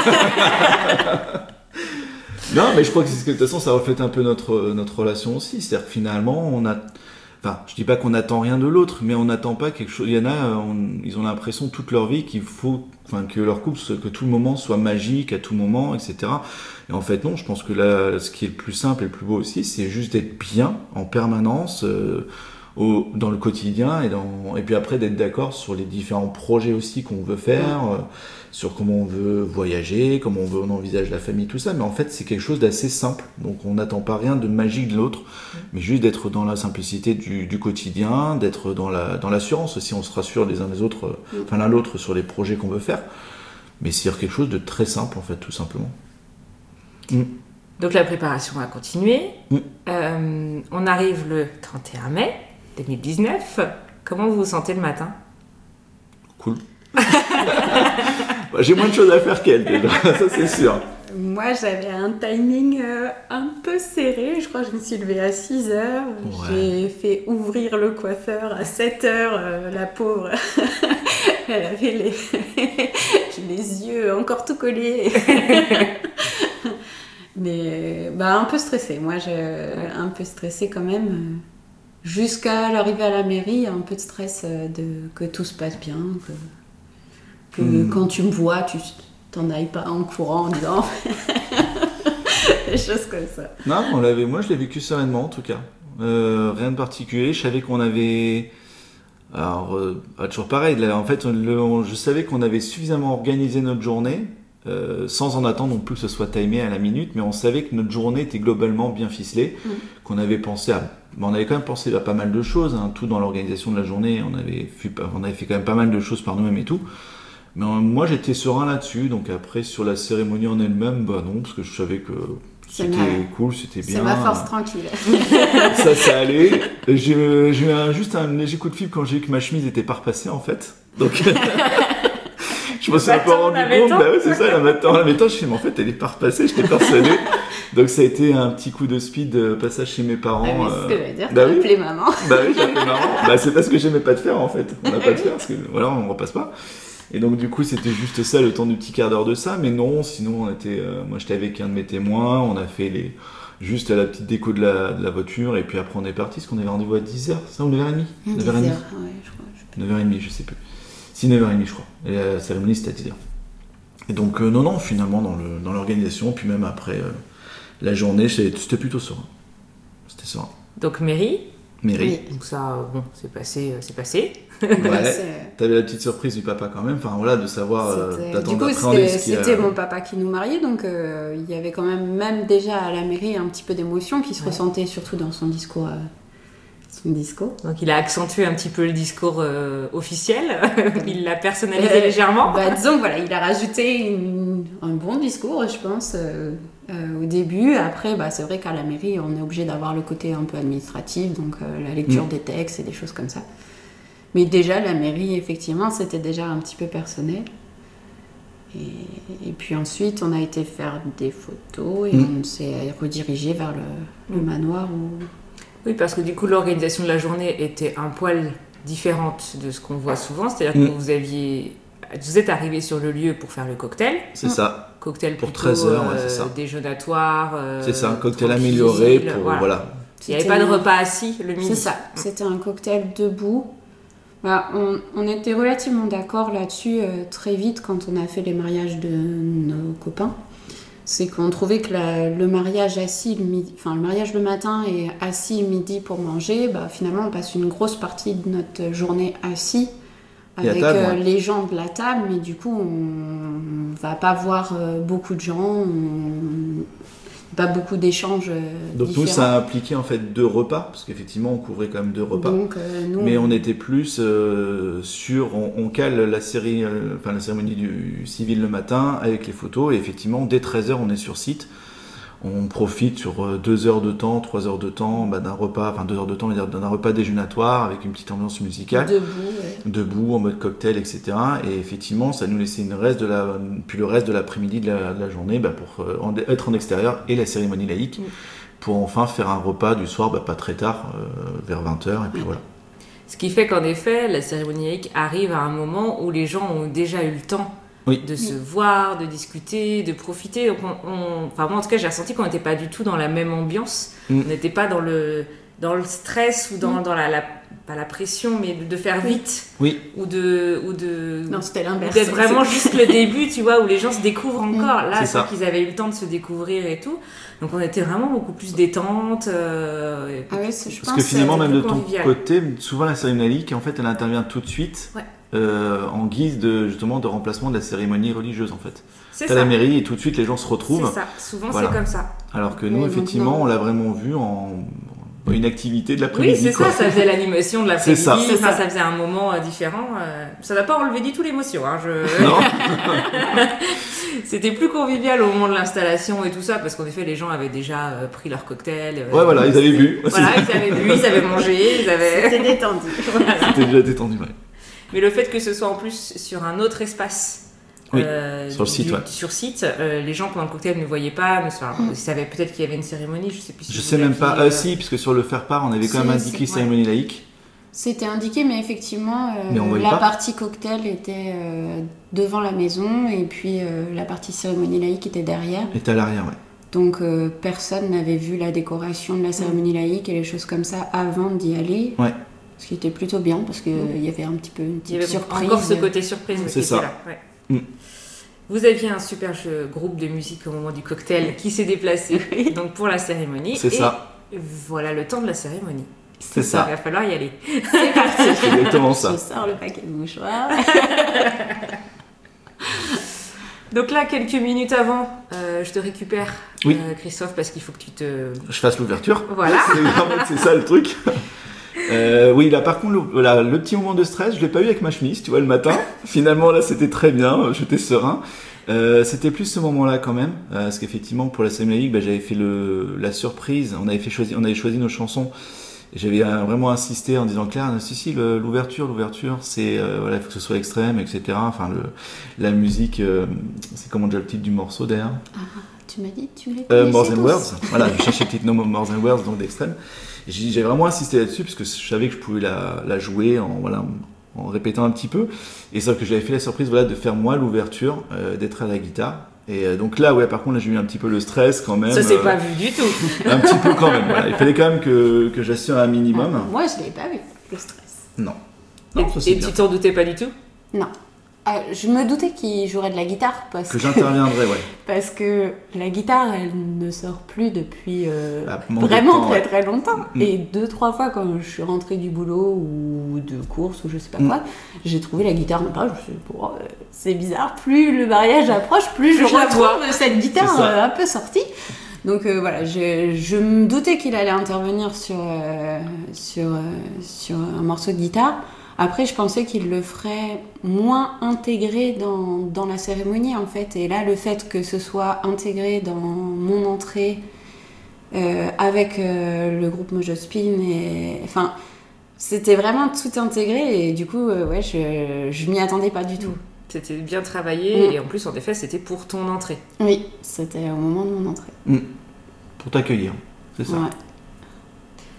Non, mais je crois que, c'est, que de toute façon, ça reflète un peu notre, notre relation aussi. C'est-à-dire que finalement, on a... Enfin, je dis pas qu'on n'attend rien de l'autre, mais on n'attend pas quelque chose. Il y en a, on, ils ont l'impression toute leur vie qu'il faut, enfin, que leur couple, que tout le moment soit magique à tout moment, et cetera. Et en fait, non. Je pense que là, ce qui est le plus simple et le plus beau aussi, c'est juste d'être bien en permanence euh, au, dans le quotidien et dans, et puis après d'être d'accord sur les différents projets aussi qu'on veut faire, euh, sur comment on veut voyager, comment on veut, on envisage la famille, tout ça. Mais en fait, c'est quelque chose d'assez simple. Donc, on n'attend pas rien de magique de l'autre, mais juste d'être dans la simplicité du, du quotidien, d'être dans la, dans l'assurance aussi. On se rassure les uns les autres, euh, enfin l'un l'autre sur les projets qu'on veut faire. Mais c'est quelque chose de très simple, en fait, tout simplement. Mm. Donc, la préparation va continuer. Mm. Euh, on arrive le trente et un mai deux mille dix-neuf. Comment vous vous sentez le matin ? Cool. Bah, j'ai moins de choses à faire qu'elle déjà, ça c'est sûr. Moi j'avais un timing euh, un peu serré, je crois que je me suis levée à six heures, ouais. J'ai fait ouvrir le coiffeur à sept heures, euh, la pauvre, elle avait les... les yeux encore tout collés. Mais bah, un peu stressée, moi j'ai ouais. un peu stressée quand même. Jusqu'à l'arrivée à la mairie, il y a un peu de stress de que tout se passe bien, que, que mmh. quand tu me vois, tu t'en ailles pas en courant en disant des choses comme ça. Non, on l'avait, moi je l'ai vécu sereinement en tout cas. Euh, rien de particulier, je savais qu'on avait... Alors, euh, toujours pareil, là, en fait, le, on, je savais qu'on avait suffisamment organisé notre journée, euh, sans en attendre non plus que ce soit timé à la minute, mais on savait que notre journée était globalement bien ficelée, mmh. qu'on avait pensé à... On avait quand même pensé à pas mal de choses, hein, tout dans l'organisation de la journée, on avait, fait, on avait fait quand même pas mal de choses par nous-mêmes et tout. Mais euh, moi j'étais serein là-dessus, donc après sur la cérémonie en elle-même, bah non, parce que je savais que c'est c'était ma... cool, c'était bien. C'est ma force tranquille. Ça, ça allait. J'ai, j'ai eu un, juste un léger coup de fil quand j'ai vu que ma chemise était pas repassée en fait. Donc... je me suis un peu rendu compte, bah ouais, c'est ça, la matin, la matin, je suis, mais en fait, elle est pas repassée, j'étais persuadé. Donc, ça a été un petit coup de speed, euh, passage chez mes parents. Ah oui, c'est ce que je veux dire, bah t'as oui. appelé maman. Bah oui, j'ai appelé maman. Bah, c'est parce que j'aimais pas de faire, en fait. On n'a pas de faire, parce que, voilà, on repasse pas. Et donc, du coup, c'était juste ça, le temps du petit quart d'heure de ça. Mais non, sinon, on était, euh, moi, j'étais avec un de mes témoins, on a fait les, juste la petite déco de la, de la voiture, et puis après, on est parti, parce qu'on avait rendez-vous à dix heures, ça, ou neuf heures trente? neuf heures trente, ouais, je crois. neuf heures trente, je sais plus. Si, neuf heures trente, je crois. Et la cérémonie, c'était à dix heures. Et donc, euh, non, non, finalement, dans, le, dans l'organisation, puis même après euh, la journée, c'était, c'était plutôt serein. C'était serein. Donc, mairie. Mairie. Oui. Donc, ça, bon, c'est passé. C'est passé. Ouais, c'est... t'avais la petite surprise du papa quand même, enfin voilà, de savoir, euh, du coup, c'était, c'était a... mon papa qui nous mariait, donc euh, il y avait quand même, même déjà à la mairie, un petit peu d'émotion qui se ouais. ressentait, surtout dans son discours. Euh... Son discours. Donc il a accentué un petit peu le discours euh, officiel, il l'a personnalisé euh, légèrement. Bah, disons voilà, il a rajouté une, un bon discours, je pense, euh, euh, au début. Après, bah, c'est vrai qu'à la mairie, on est obligé d'avoir le côté un peu administratif, donc euh, la lecture mmh. des textes et des choses comme ça. Mais déjà, la mairie, effectivement, c'était déjà un petit peu personnel. Et, et puis ensuite, on a été faire des photos et mmh. on s'est redirigé vers le, le manoir où... Oui, parce que du coup, l'organisation de la journée était un poil différente de ce qu'on voit souvent. C'est-à-dire Mm. que vous aviez... Vous êtes arrivé sur le lieu pour faire le cocktail. C'est mm. ça. Cocktail pour plutôt treize heures, ouais, euh, c'est ça. déjeunatoire. Euh, c'est ça, un cocktail tranquille, amélioré pour... voilà. voilà. Il n'y avait pas de repas assis le midi. C'est ça, c'était un cocktail debout. Bah, on, on était relativement d'accord là-dessus euh, très vite quand on a fait les mariages de nos copains. C'est qu'on trouvait que la, le mariage assis le midi, enfin le mariage le matin et assis midi pour manger, bah, finalement on passe une grosse partie de notre journée assis avec table, euh, ouais. les gens de la table, mais du coup on, on va pas voir euh, beaucoup de gens, on, pas beaucoup d'échanges euh, Donc différents. nous, ça a impliqué en fait deux repas, parce qu'effectivement, on couvrait quand même deux repas. Donc, euh, nous, mais on était plus euh, sur, on, on cale la série, euh, enfin la cérémonie du civil le matin avec les photos, et effectivement, dès treize heures, on est sur site. On profite sur euh, deux heures de temps, trois heures de temps, bah, d'un repas, enfin deux heures de temps, on va dire, d'un repas déjeunatoire avec une petite ambiance musicale. Debout, ouais. Debout, en mode cocktail, et cetera. Et effectivement, ça nous laissait une reste de la, puis le reste de l'après-midi de la, de la journée bah, pour euh, en, être en extérieur et la cérémonie laïque, mmh. pour enfin faire un repas du soir, bah, pas très tard, euh, vers vingt heures, et puis mmh. voilà. Ce qui fait qu'en effet, la cérémonie laïque arrive à un moment où les gens ont déjà eu le temps oui. de se oui. voir, de discuter, de profiter. Donc on, on, enfin moi en tout cas j'ai ressenti qu'on n'était pas du tout dans la même ambiance. Mm. On n'était pas dans le, dans le stress ou dans, mm. dans la, la, pas la pression, mais de faire vite. Oui. Ou de, ou de, non, c'était l'inverse. D'être vraiment juste le début, tu vois, où les gens se découvrent encore. Mm. Là, c'est qu'ils avaient eu le temps de se découvrir et tout. Donc on était vraiment beaucoup plus détente. Euh, ah ouais, c'est, je Parce pense que finalement, même de ton convivial. côté, souvent la cérémonie laïque, en fait, elle intervient tout de suite. Ouais. Euh, en guise de justement de remplacement de la cérémonie religieuse en fait. C'est T'as ça. la mairie et tout de suite les gens se retrouvent. C'est ça. Souvent voilà. c'est comme ça. Alors que nous oui, effectivement non. on l'a vraiment vu en une activité de l'après-midi. Oui c'est quoi. ça, ça faisait l'animation de l'après-midi. C'est ça. Enfin, ça. ça faisait un moment euh, différent. Euh, ça n'a pas enlevé du tout l'émotion. Hein, je... Non. C'était plus convivial au moment de l'installation et tout ça parce qu'en effet les gens avaient déjà euh, pris leur cocktail. Euh, ouais voilà ils avaient bu. Voilà ils avaient bu, ils avaient mangé, ils avaient. C'était détendu. Voilà. C'était déjà détendu. Ouais. Mais le fait que ce soit en plus sur un autre espace, oui, euh, sur le site, du, ouais. sur site euh, les gens pendant le cocktail ne voyaient pas, ne enfin, mm. ils savaient peut-être qu'il y avait une cérémonie, je sais plus. Si je sais même pas. Euh, si, puisque sur le faire-part, on avait quand si, même indiqué c'est, cérémonie ouais. laïque. C'était indiqué, mais effectivement, euh, mais on la pas. partie cocktail était euh, devant la maison et puis euh, la partie cérémonie laïque était derrière. Était à l'arrière, ouais. Donc euh, personne n'avait vu la décoration de la cérémonie laïque et les choses comme ça avant d'y aller. Ouais. Ce qui était plutôt bien parce qu'il mmh. y avait un petit peu une petite il y avait surprise. Encore ce côté surprise. C'est ça. Là. Ouais. Mmh. Vous aviez un super jeu, groupe de musique au moment du cocktail qui s'est déplacé donc pour la cérémonie. C'est et ça. Voilà le temps de la cérémonie. C'est ça. Il va falloir y aller. C'est parti. C'est exactement ça. Je sors le paquet de mouchoirs. Donc là, quelques minutes avant, euh, je te récupère, oui. euh, Christophe, parce qu'il faut que tu te... Je fasse l'ouverture. Voilà. C'est, c'est ça le truc. Euh, oui, là par contre, le, là, le petit moment de stress, je l'ai pas eu avec ma chemise, tu vois, le matin. Finalement, là, c'était très bien, j'étais serein. Euh, c'était plus ce moment-là quand même, euh, parce qu'effectivement, pour la cérémonie laïque, bah, j'avais fait le, la surprise. On avait fait choisir, on avait choisi nos chansons. J'avais vraiment insisté en disant Claire, si si, le, l'ouverture, l'ouverture, c'est euh, voilà, il faut que ce soit extrême, et cetera. Enfin, le, la musique, euh, c'est comment déjà le titre du morceau d'ailleurs. Ah, tu m'as dit, tu l'as euh, More Than Words. Voilà, je cherchais le titre No More Than Words, donc d'extrême. Et j'ai, j'ai vraiment insisté là-dessus parce que je savais que je pouvais la, la jouer en voilà. en répétant un petit peu, et sauf que j'avais fait la surprise voilà, de faire moi l'ouverture, euh, d'être à la guitare, et euh, donc là ouais par contre là, j'ai eu un petit peu le stress quand même. Ça s'est euh, pas vu du tout. Un petit peu quand même, voilà. Il fallait quand même que, que j'assure un minimum. Ah, moi je l'ai pas vu, le stress. Non. non et ça, c'est et bien. tu t'en doutais pas du tout? Non. Euh, je me doutais qu'il jouerait de la guitare parce que j'interviendrais, ouais. Parce que la guitare, elle ne sort plus depuis euh, ah, vraiment temps, très ouais. très longtemps. Mm. Et deux trois fois quand je suis rentrée du boulot ou de course ou je sais pas quoi, mm. j'ai trouvé la guitare en page. Je me suis dit, bon, euh, c'est bizarre. Plus le mariage approche, plus je, je retrouve cette guitare euh, un peu sortie. Donc euh, voilà, je, je me doutais qu'il allait intervenir sur euh, sur euh, sur un morceau de guitare. Après, je pensais qu'il le ferait moins intégré dans, dans la cérémonie, en fait. Et là, le fait que ce soit intégré dans mon entrée euh, avec euh, le groupe Mojospin, et... enfin, c'était vraiment tout intégré. Et du coup, euh, ouais, je, je m'y attendais pas du tout. C'était bien travaillé. Mm. Et en plus, en effet, c'était pour ton entrée. Oui, c'était au moment de mon entrée. Mm. Pour t'accueillir, c'est ça. Ouais.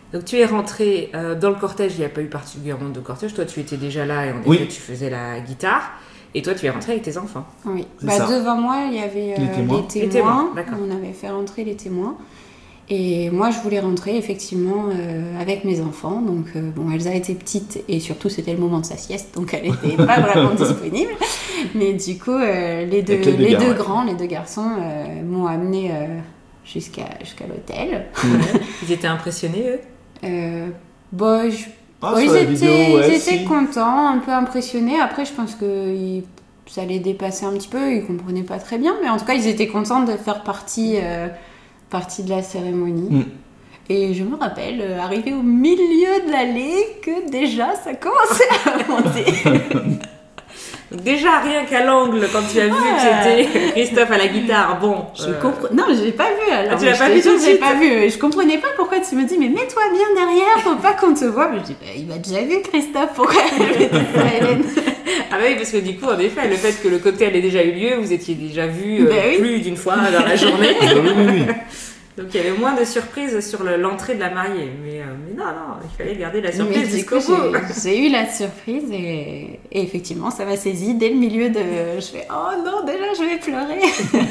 Donc tu es rentrée euh, dans le cortège, il n'y a pas eu particulièrement de cortège, toi tu étais déjà là et en Oui. effet tu faisais la guitare, et toi tu es rentrée avec tes enfants. Oui. C'est Bah, ça. devant moi, il y avait euh, Les témoins. les témoins. Les témoins, d'accord. On avait fait rentrer les témoins. Et moi, je voulais rentrer effectivement euh, avec mes enfants. Donc, euh, bon, Elsa était petite et surtout c'était le moment de sa sieste, donc elle n'était pas vraiment disponible. Mais du coup, euh, les deux, Avec les deux les gars, deux ouais. grands, les deux garçons euh, m'ont amené euh, jusqu'à jusqu'à l'hôtel. Ils étaient impressionnés eux? Euh, bon, je- Ah, bon, sur ils la étaient, vidéo, ouais, ils étaient si. contents, un peu impressionnés. Après, je pense que ils- ça les dépassait un petit peu, ils comprenaient pas très bien, mais en tout cas, ils étaient contents de faire partie, euh, partie de la cérémonie. Mm. Et je me rappelle, euh, arrivé au milieu de l'allée, que déjà, ça commençait à monter. Donc déjà, rien qu'à l'angle, quand tu as vu Ouais. que c'était Christophe à la guitare, bon... Je euh, compre- Non, je l'ai pas vu. Alors, Ah, tu l'as je pas te vu jure, tout de je l'ai suite pas vu. Je comprenais pas pourquoi tu me dis, mais mets-toi bien derrière, faut pas qu'on te voit. Mais je dis, bah, il m'a déjà vu, Christophe, pourquoi elle avait dit ça à Hélène? Ah bah oui, parce que du coup, en effet, le fait que le cocktail ait déjà eu lieu, vous étiez déjà vu euh, Ben oui. plus d'une fois dans la journée. Ah oui, oui, oui. Donc il y avait moins de surprises sur le- l'entrée de la mariée. Mais, euh, mais non, non, il fallait garder la Mais surprise du jusqu'au coup, bout. j'ai- j'ai eu la surprise et, et effectivement, ça m'a saisie dès le milieu de. Je fais, oh non, déjà, je vais pleurer.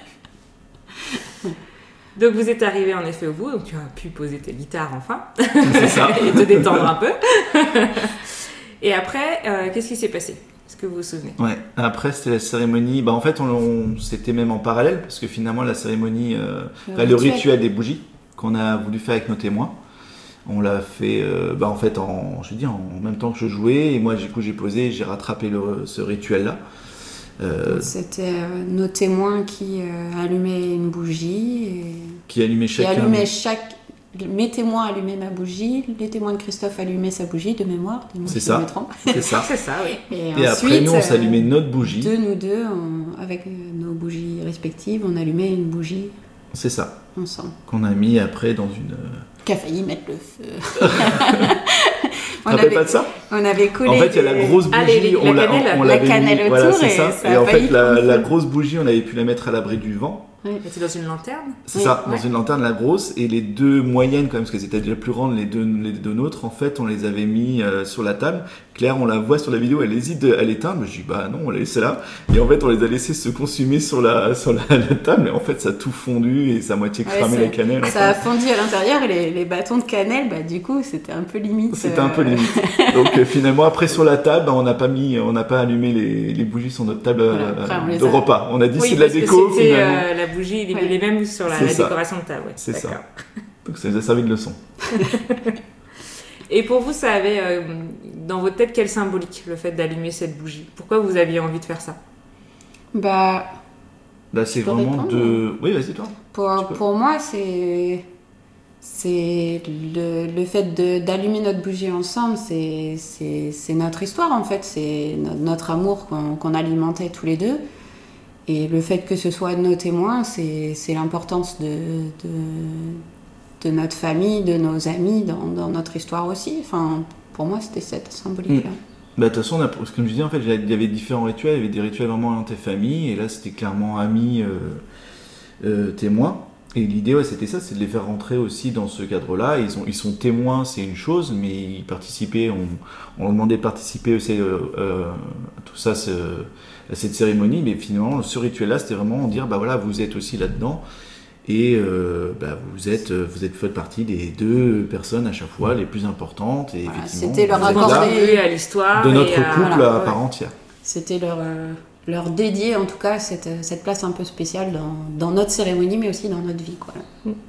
Donc vous êtes arrivé en effet au bout, donc tu as pu poser tes guitares enfin C'est ça. et te détendre un peu. Et après, euh, qu'est-ce qui s'est passé? Est-ce que vous vous souvenez? Ouais. Après, c'était la cérémonie. Bah, en fait, on, on- c'était même en parallèle parce que finalement, la cérémonie, euh, Le enfin, le rituel. rituel des bougies qu'on a voulu faire avec nos témoins, on l'a fait, euh, bah, en fait, en, je dis, en même temps que je jouais. Et moi, du coup, j'ai posé, j'ai rattrapé le, ce rituel-là. Euh, C'était euh, nos témoins qui euh, allumaient une bougie et qui allumait qui chacun. allumaient chaque. Mes témoins allumaient ma bougie, les témoins de Christophe allumaient sa bougie de mémoire. dis-moi C'est si ça. je me trompe. C'est ça. C'est ça, oui. Et, Et ensuite, après, nous, on euh, s'allumait notre bougie. De nous deux, on- avec euh, nos bougies respectives, on allumait une bougie C'est ça. ensemble. Qu'on a mis après dans une. Qui a failli mettre le feu. Tu te rappelles pas de ça? on avait collé. En fait, il y a la des- grosse Ah, bougie, les- les- on la l'a, cannelle. on, on La l'avait cannelle mis, autour voilà, c'est et ça. ça Et a en failli fait, la, prendre la feu. grosse bougie, on avait pu la mettre à l'abri du vent. Ouais. C'était dans une lanterne? C'est Oui, ça, dans ouais. une lanterne, la grosse, et les deux moyennes, quand même, parce qu'elles étaient déjà plus grandes, les deux, les deux nôtres, en fait, on les avait mis euh, sur la table. Claire, on la voit sur la vidéo, elle hésite de- à l'éteindre, mais je dis, bah non, on l'a laissé là. Et en fait, on les a laissés se consumer sur la, sur la, la table, et en fait, ça a tout fondu, et ça a moitié Ouais, cramé ça- la cannelle. Ça a Enfin, fondu à l'intérieur et les, les bâtons de cannelle, bah, du coup, c'était un peu limite. C'était euh, un peu limite. Donc euh, finalement, après sur la table, bah, on n'a pas mis, on n'a pas allumé les, les bougies sur notre table Voilà, euh, après, on les de a- repas. On a dit Oui, c'est de la parce que déco c'était finalement. euh, la bougie, les, Ouais. les mêmes sur la, C'est la ça. décoration de table. Ouais. C'est ça. D'accord. Donc ça nous a servi de leçon. Et pour vous, ça avait euh, dans votre tête quelle symbolique, le fait d'allumer cette bougie? Pourquoi vous aviez envie de faire ça? Bah, Là, c'est Je peux vraiment répondre de. Oui, vas-y toi. Tu pour, peux. pour moi, c'est. C'est le, le fait de- d'allumer notre bougie ensemble, c'est c'est- c'est notre histoire en fait, c'est no- notre amour qu'on qu'on alimentait tous les deux. Et le fait que ce soit nos témoins, c'est c'est l'importance de, de, de notre famille, de nos amis dans, dans notre histoire aussi. Enfin, pour moi, c'était cette symbolique-là. Bah, de toute façon, on a- parce que comme je disais, en fait, il y avait différents rituels. Il y avait des rituels vraiment orientés famille, et là, c'était clairement amis, euh, euh, témoins. Et l'idée, ouais, c'était ça, c'est de les faire rentrer aussi dans ce cadre-là. Ils, ont, ils sont témoins, c'est une chose, mais ils participaient, on, on leur demandait de participer aussi euh, euh, à tout ça, ce, à cette cérémonie. Mais finalement, ce rituel-là, c'était vraiment dire, bah voilà, vous êtes aussi là-dedans. Et euh, bah, vous êtes, vous êtes fait partie des deux personnes à chaque fois les plus importantes. Et Voilà, effectivement, c'était leur vous êtes Vous accorder- là contribuez à l'histoire. de notre et à- couple voilà, à ouais. part entière. C'était leur, euh, leur dédier en tout cas cette, cette place un peu spéciale dans, dans notre cérémonie, mais aussi dans notre vie. Quoi.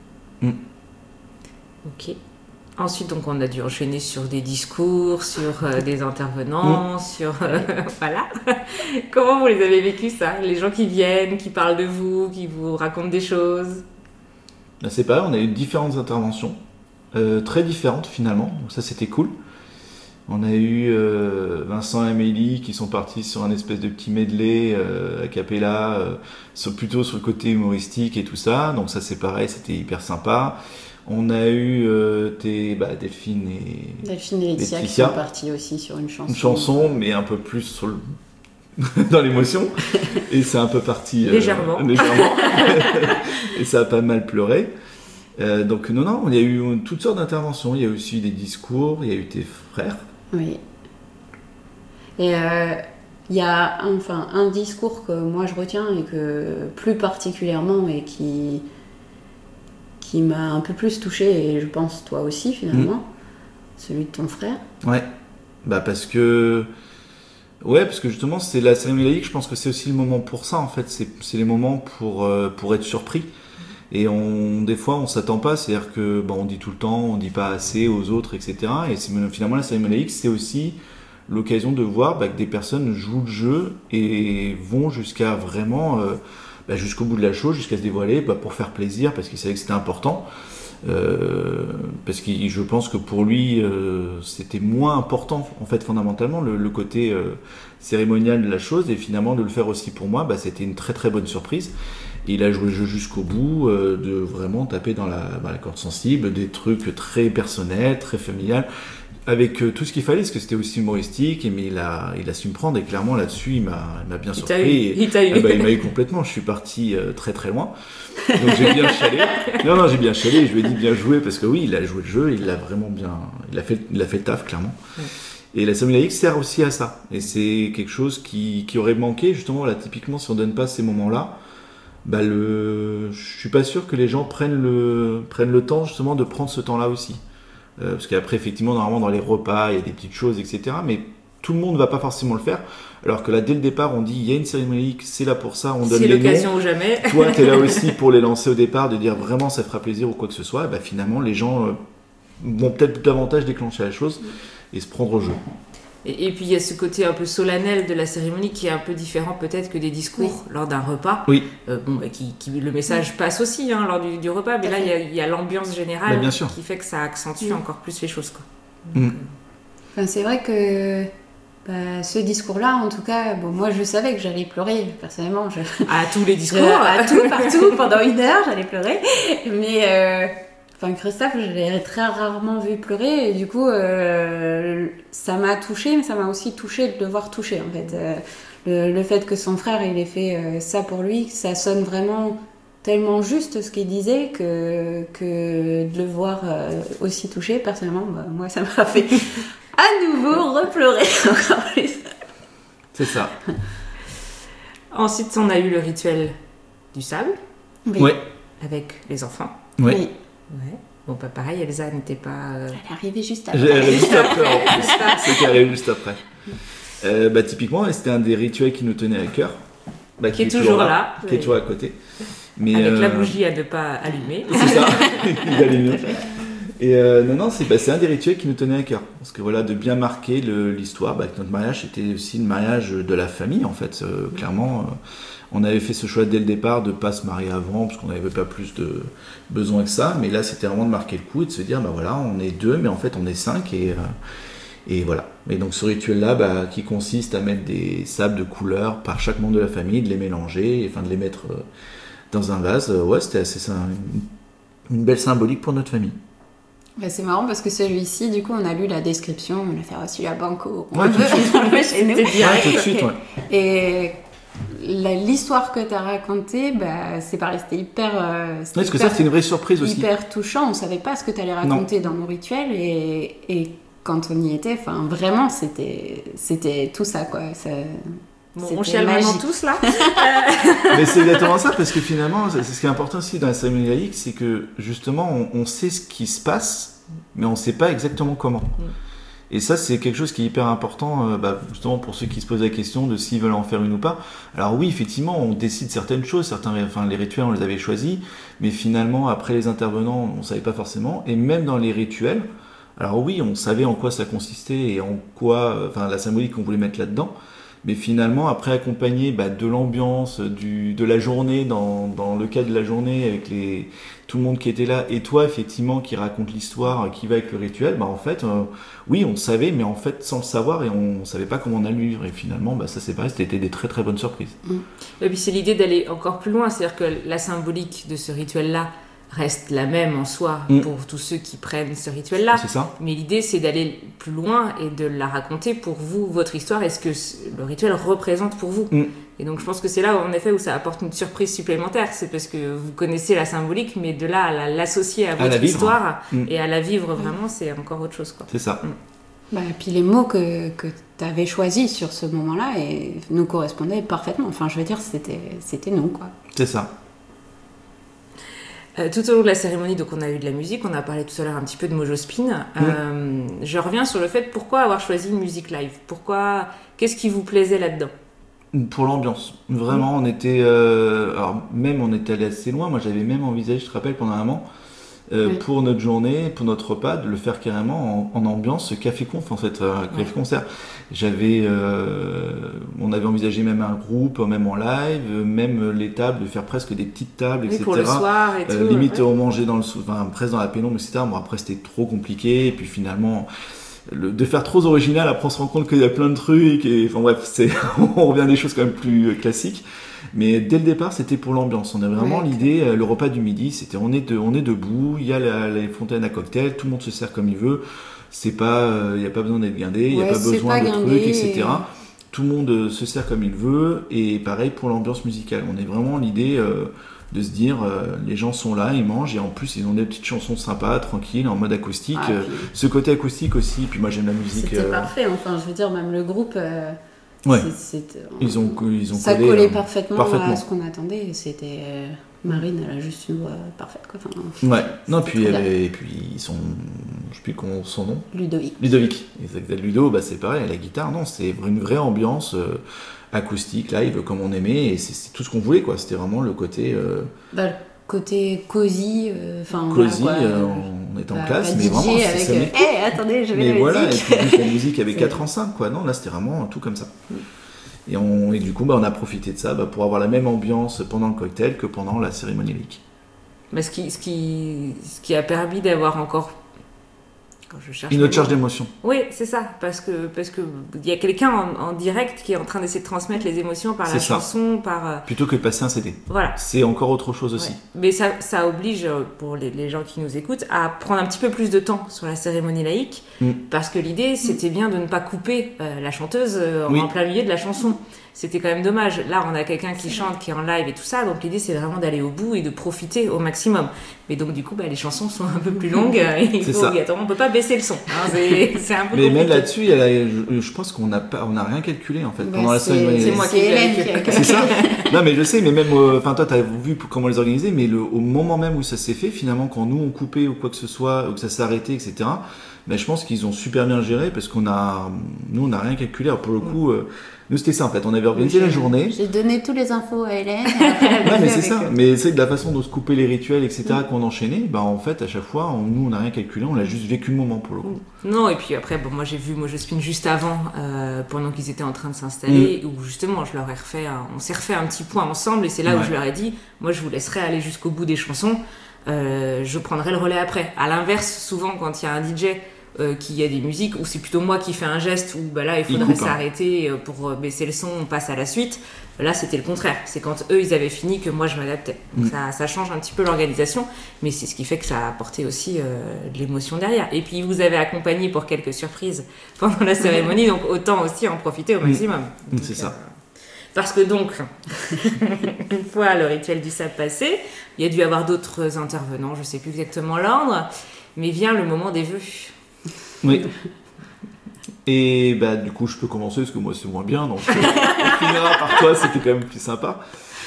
Ok. Ensuite, donc, on a dû enchaîner sur des discours, sur euh, des intervenants, sur... euh, voilà. Comment vous les avez vécus, ça? Les gens qui viennent, qui parlent de vous, qui vous racontent des choses? Là, c'est pareil, on a eu différentes interventions, euh, très différentes finalement, donc ça c'était cool. On a eu euh, Vincent et Amélie qui sont partis sur un espèce de petit medley euh, a cappella, euh, sur, plutôt sur le côté humoristique et tout ça, donc ça c'est pareil, c'était hyper sympa. On a eu euh, tes, bah, Delphine et Delphine et Laetitia qui Laetitia. sont partis aussi sur une chanson. une chanson, mais un peu plus sur le... dans l'émotion, et c'est un peu parti euh, Légèrement. légèrement. Et ça a pas mal pleuré. Euh, donc non, non, il y a eu toutes sortes d'interventions. Il y a aussi des discours, il y a eu tes frères. Oui. Et euh, il y a un, enfin, un discours que moi je retiens et que plus particulièrement et qui, qui m'a un peu plus touchée, et je pense toi aussi finalement, mmh. celui de ton frère. Ouais, bah parce que... Ouais, parce que justement, c'est la cérémonie laïque, je pense que c'est aussi le moment pour ça, en fait. C'est, c'est les moments pour, euh, pour être surpris. Et on, des fois, on s'attend pas, c'est-à-dire que bon, on dit tout le temps, on dit pas assez aux autres, et cetera. Et c'est, finalement, la cérémonie laïque, c'est aussi l'occasion de voir bah, que des personnes jouent le jeu et vont jusqu'à vraiment, euh, bah, jusqu'au bout de la chose, jusqu'à se dévoiler, bah, pour faire plaisir, parce qu'ils savaient que c'était important. Euh, parce que je pense que pour lui euh, c'était moins important en fait fondamentalement le, le côté euh, cérémonial de la chose, et finalement de le faire aussi pour moi, bah, c'était une très très bonne surprise. Et il a joué le jeu jusqu'au bout, euh, de vraiment taper dans la, bah, la corde sensible, des trucs très personnels, très familial, avec euh, tout ce qu'il fallait, parce que c'était aussi humoristique, mais il a, il a su me prendre, et clairement là-dessus il m'a, il m'a bien il surpris. T'a eu. Et, il t'a eu. Ah bah, il m'a eu complètement, je suis parti euh, très très loin. Donc j'ai bien chialé. Non, non, j'ai bien chialé, je lui ai dit bien joué, parce que oui, il a joué le jeu, il l'a vraiment bien. Il a fait, il a fait le taf, clairement. Ouais. Et la cérémonie laïque sert aussi à ça. Et c'est quelque chose qui, qui aurait manqué, justement, là, typiquement, si on donne pas ces moments-là, bah, le... je suis pas sûr que les gens prennent le, prennent le temps, justement, de prendre ce temps-là aussi. Euh, parce qu'après, effectivement, normalement, dans les repas, il y a des petites choses, et cetera. Mais tout le monde ne va pas forcément le faire. Alors que là, dès le départ, on dit il y a une cérémonie laïque, c'est là pour ça, on donne c'est les l'occasion noms. ou jamais. Toi, tu es là aussi pour les lancer au départ, de dire vraiment ça fera plaisir ou quoi que ce soit. Et bah, finalement, les gens euh, vont peut-être davantage déclencher la chose et se prendre au jeu. Et, et puis il y a ce côté un peu solennel de la cérémonie qui est un peu différent peut-être que des discours oui. lors d'un repas. Oui. Euh, bon, bah, qui, qui, le message oui. passe aussi hein, lors du, du repas, mais là il y a, il y a l'ambiance générale bah, qui fait que ça accentue oui. encore plus les choses, quoi. Donc, mm. enfin, c'est vrai que bah, ce discours-là, en tout cas, bon, moi je savais que j'allais pleurer, personnellement. Je... À tous les discours je, À tout, partout, pendant une heure, j'allais pleurer. Mais euh, enfin, Christophe, je l'ai très rarement vu pleurer, et du coup, euh, ça m'a touchée, mais ça m'a aussi touchée de le voir toucher, en fait. Euh, le, le fait que son frère, il ait fait euh, ça pour lui, ça sonne vraiment tellement juste ce qu'il disait que, que de le voir euh, aussi touché, personnellement, bah, moi, ça m'a fait... à nouveau repleurer encore plus. C'est ça. Ensuite, on a eu le rituel du sable. Oui. Ouais. Avec les enfants. Ouais. Oui. Ouais. Bon, bah pareil, Elsa n'était pas... Euh... Elle est arrivée juste après. Elle est arrivée juste après, en plus. C'est qu'elle est arrivée juste après. Euh, bah, typiquement, c'était un des rituels qui nous tenait à cœur. Bah, qui, qui est toujours, toujours là. là. Qui est toujours à côté. Mais, avec euh... la bougie à ne pas allumer. C'est ça. Il allume. Et euh, non, non, c'est, bah, c'est un des rituels qui nous tenait à cœur. Parce que voilà, de bien marquer le, l'histoire, bah, que notre mariage était aussi le mariage de la famille, en fait. Euh, clairement, euh, on avait fait ce choix dès le départ de ne pas se marier avant, parce qu'on n'avait pas plus de besoin que ça. Mais là, c'était vraiment de marquer le coup et de se dire, bah voilà, on est deux, mais en fait, on est cinq. Et, euh, et voilà. Et donc, ce rituel-là, bah, qui consiste à mettre des sables de couleur par chaque membre de la famille, de les mélanger, et, enfin, de les mettre euh, dans un vase, euh, ouais, c'était assez, une, une belle symbolique pour notre famille. Bah c'est marrant parce que celui-ci, du coup, on a lu la description, on a fait aussi la banco, on ouais, veut, on veut chez nous. Ouais, tout de suite, ouais. Et la, l'histoire que tu as racontée, bah, c'est pareil, c'était hyper... Euh, c'était ouais, parce hyper, que ça, c'était une vraie surprise aussi. Hyper touchant, on savait pas ce que tu allais raconter non. dans nos rituels, et, et quand on y était, enfin, vraiment, c'était, c'était tout ça, quoi. Ça, Bon, on chiale vraiment tous là. Mais c'est exactement ça, parce que finalement, c'est ce qui est important aussi dans la cérémonie laïque, c'est que justement, on, on sait ce qui se passe, mais on ne sait pas exactement comment. Mm. Et ça, c'est quelque chose qui est hyper important, euh, bah, justement pour ceux qui se posent la question de s'ils veulent en faire une ou pas. Alors oui, effectivement, on décide certaines choses, certains, enfin les rituels, on les avait choisis, mais finalement, après les intervenants, on ne savait pas forcément. Et même dans les rituels, alors oui, on savait en quoi ça consistait et en quoi, enfin la symbolique qu'on voulait mettre là-dedans. Mais finalement, après accompagné bah, de l'ambiance, du, de la journée, dans, dans le cadre de la journée, avec les, tout le monde qui était là, et toi, effectivement, qui raconte l'histoire, qui va avec le rituel, bah, en fait, euh, oui, on savait, mais en fait, sans le savoir, et on ne savait pas comment on allait le vivre. Et finalement, bah, ça, c'est pareil, c'était des très très bonnes surprises. Mmh. Et puis, c'est l'idée d'aller encore plus loin, c'est-à-dire que la symbolique de ce rituel-là reste la même en soi mmh. pour tous ceux qui prennent ce rituel-là. C'est ça. Mais l'idée, c'est d'aller plus loin et de la raconter pour vous, votre histoire, et ce que le rituel représente pour vous. Mmh. Et donc je pense que c'est là, en effet, où ça apporte une surprise supplémentaire. C'est parce que vous connaissez la symbolique, mais de là à la, l'associer à votre à histoire mmh. et à la vivre vraiment, c'est encore autre chose, quoi. C'est ça. Mmh. Bah, et puis les mots que, que tu avais choisis sur ce moment-là et nous correspondaient parfaitement. Enfin, je veux dire, c'était, c'était nous, quoi. C'est ça. Euh, tout au long de la cérémonie, donc on a eu de la musique, on a parlé tout à l'heure un petit peu de Mojo Spin. Mmh. Euh, je reviens sur le fait, pourquoi avoir choisi une musique live ? Pourquoi, qu'est-ce qui vous plaisait là-dedans ? Pour l'ambiance. Vraiment, on était... Euh, alors, même, on était allé assez loin. Moi, j'avais même envisagé, je te rappelle, pendant un moment, euh, oui. pour notre journée, pour notre repas, de le faire carrément en, en ambiance café-conf, en fait, euh, café-concert. J'avais... Euh, on avait envisagé même un groupe, même en live, même les tables, de faire presque des petites tables, oui, et cetera. Pour le soir et euh, tout. Limite, ouais. on mangeait dans le... Enfin, presque dans la pénombre, et cetera. Bon, après, c'était trop compliqué. Et puis, finalement... Le, de faire trop original, après on se rend compte qu'il y a plein de trucs, et enfin bref, c'est, on revient à des choses quand même plus classiques. Mais dès le départ, c'était pour l'ambiance. On a vraiment ouais, l'idée, okay. le repas du midi, c'était on est, de, on est debout, il y a la, les fontaines à cocktail, tout le monde se sert comme il veut. C'est pas, il euh, n'y a pas besoin d'être guindé, il n'y ouais, a pas besoin pas de trucs, et cetera. Et... Tout le monde se sert comme il veut, et pareil pour l'ambiance musicale. On est vraiment l'idée euh, de se dire, euh, les gens sont là, ils mangent, et en plus ils ont des petites chansons sympas, tranquilles, en mode acoustique. Ah, puis... Ce côté acoustique aussi, puis moi j'aime la musique. C'était euh... parfait, enfin je veux dire, même le groupe, euh, ouais. c'est, c'est, ils ont, ils ont ça collé, collait euh, parfaitement, parfaitement à ce qu'on attendait, c'était... Euh... Marine, elle a juste une voix parfaite, quoi. Enfin, ouais, non, puis, elle est, et puis ils sont. Je sais plus comment son nom. Ludovic. Ludovic. Ludo, bah, c'est pareil, la guitare, non, c'est une vraie ambiance euh, acoustique, live, comme on aimait, et c'est, c'est tout ce qu'on voulait, quoi. C'était vraiment le côté. Euh... Bah, le côté cosy, enfin. Euh, cosy, voilà, euh, on était en bah, classe, bah, mais vraiment. Hé, hey, hey, attendez, je vais mais la voilà, musique. et puis la musique avec quatre enceintes, quoi. Non, là, c'était vraiment tout comme ça. Mm. Et, on, et du coup, bah, on a profité de ça bah, pour avoir la même ambiance pendant le cocktail que pendant la cérémonie laïque. Bah, ce, qui, ce, qui, ce qui a permis d'avoir encore quand je cherche une autre charge d'émotion. Oui, c'est ça, parce que parce que il y a quelqu'un en, en direct qui est en train d'essayer de transmettre les émotions par c'est la ça. chanson, par plutôt que de passer un C D. Voilà. C'est encore autre chose aussi. Ouais. Mais ça, ça oblige pour les, les gens qui nous écoutent à prendre un petit peu plus de temps sur la cérémonie laïque, mm. parce que l'idée c'était bien de ne pas couper euh, la chanteuse euh, oui. en plein milieu de la chanson. C'était quand même dommage. Là, on a quelqu'un qui chante, qui est en live et tout ça. Donc, l'idée, c'est vraiment d'aller au bout et de profiter au maximum. Mais donc, du coup, bah, les chansons sont un peu plus longues. Et il faut obligatoirement, on peut pas baisser le son. Hein, c'est, c'est un peu mais compliqué. Même là-dessus, il y a la, je, je pense qu'on n'a pas, on n'a rien calculé en fait bah, pendant la cérémonie. C'est moi qui l'ai calculé. C'est ça. Non, mais je sais. Mais même, enfin, euh, toi, t'as vu comment les organiser. Mais le, au moment même où ça s'est fait, finalement, quand nous on coupait ou quoi que ce soit, ou que ça s'est arrêté, et cetera. Ben, je pense qu'ils ont super bien géré parce qu'on a, nous, on n'a rien calculé. Alors, pour le coup, euh, nous, c'était ça en fait. On avait organisé j'ai, la journée. J'ai donné toutes les infos à Hélène. Ouais, mais c'est ça. Eux. Mais c'est de la façon de se couper les rituels, et cetera, mmh. qu'on enchaînait. Ben, en fait, à chaque fois, on, nous, on n'a rien calculé. On a juste vécu le moment pour le coup. Non, et puis après, bon, moi, j'ai vu Mojo Spin juste avant, euh, pendant qu'ils étaient en train de s'installer, mmh. où justement, je leur ai refait, un, on s'est refait un petit point ensemble, et c'est là ouais. où je leur ai dit, moi, je vous laisserai aller jusqu'au bout des chansons. Euh, je prendrai le relais après. À l'inverse, souvent, quand il y a un D J Euh, qui a des musiques où c'est plutôt moi qui fais un geste où bah là il faudrait il s'arrêter pour baisser le son, on passe à la suite. Là c'était le contraire, c'est quand eux ils avaient fini que moi je m'adaptais. Donc mm. ça, ça change un petit peu l'organisation, mais c'est ce qui fait que ça a apporté aussi euh, de l'émotion derrière. Et puis vous avez accompagné pour quelques surprises pendant la cérémonie, donc autant aussi en profiter au maximum. Mm. Donc, c'est ça. Euh, parce que donc, une fois le rituel du sable passé, il y a dû y avoir d'autres intervenants, je sais plus exactement l'ordre, mais vient le moment des vœux. Oui. Et bah du coup je peux commencer parce que moi c'est moins bien, donc euh, on finira par toi, c'était quand même plus sympa.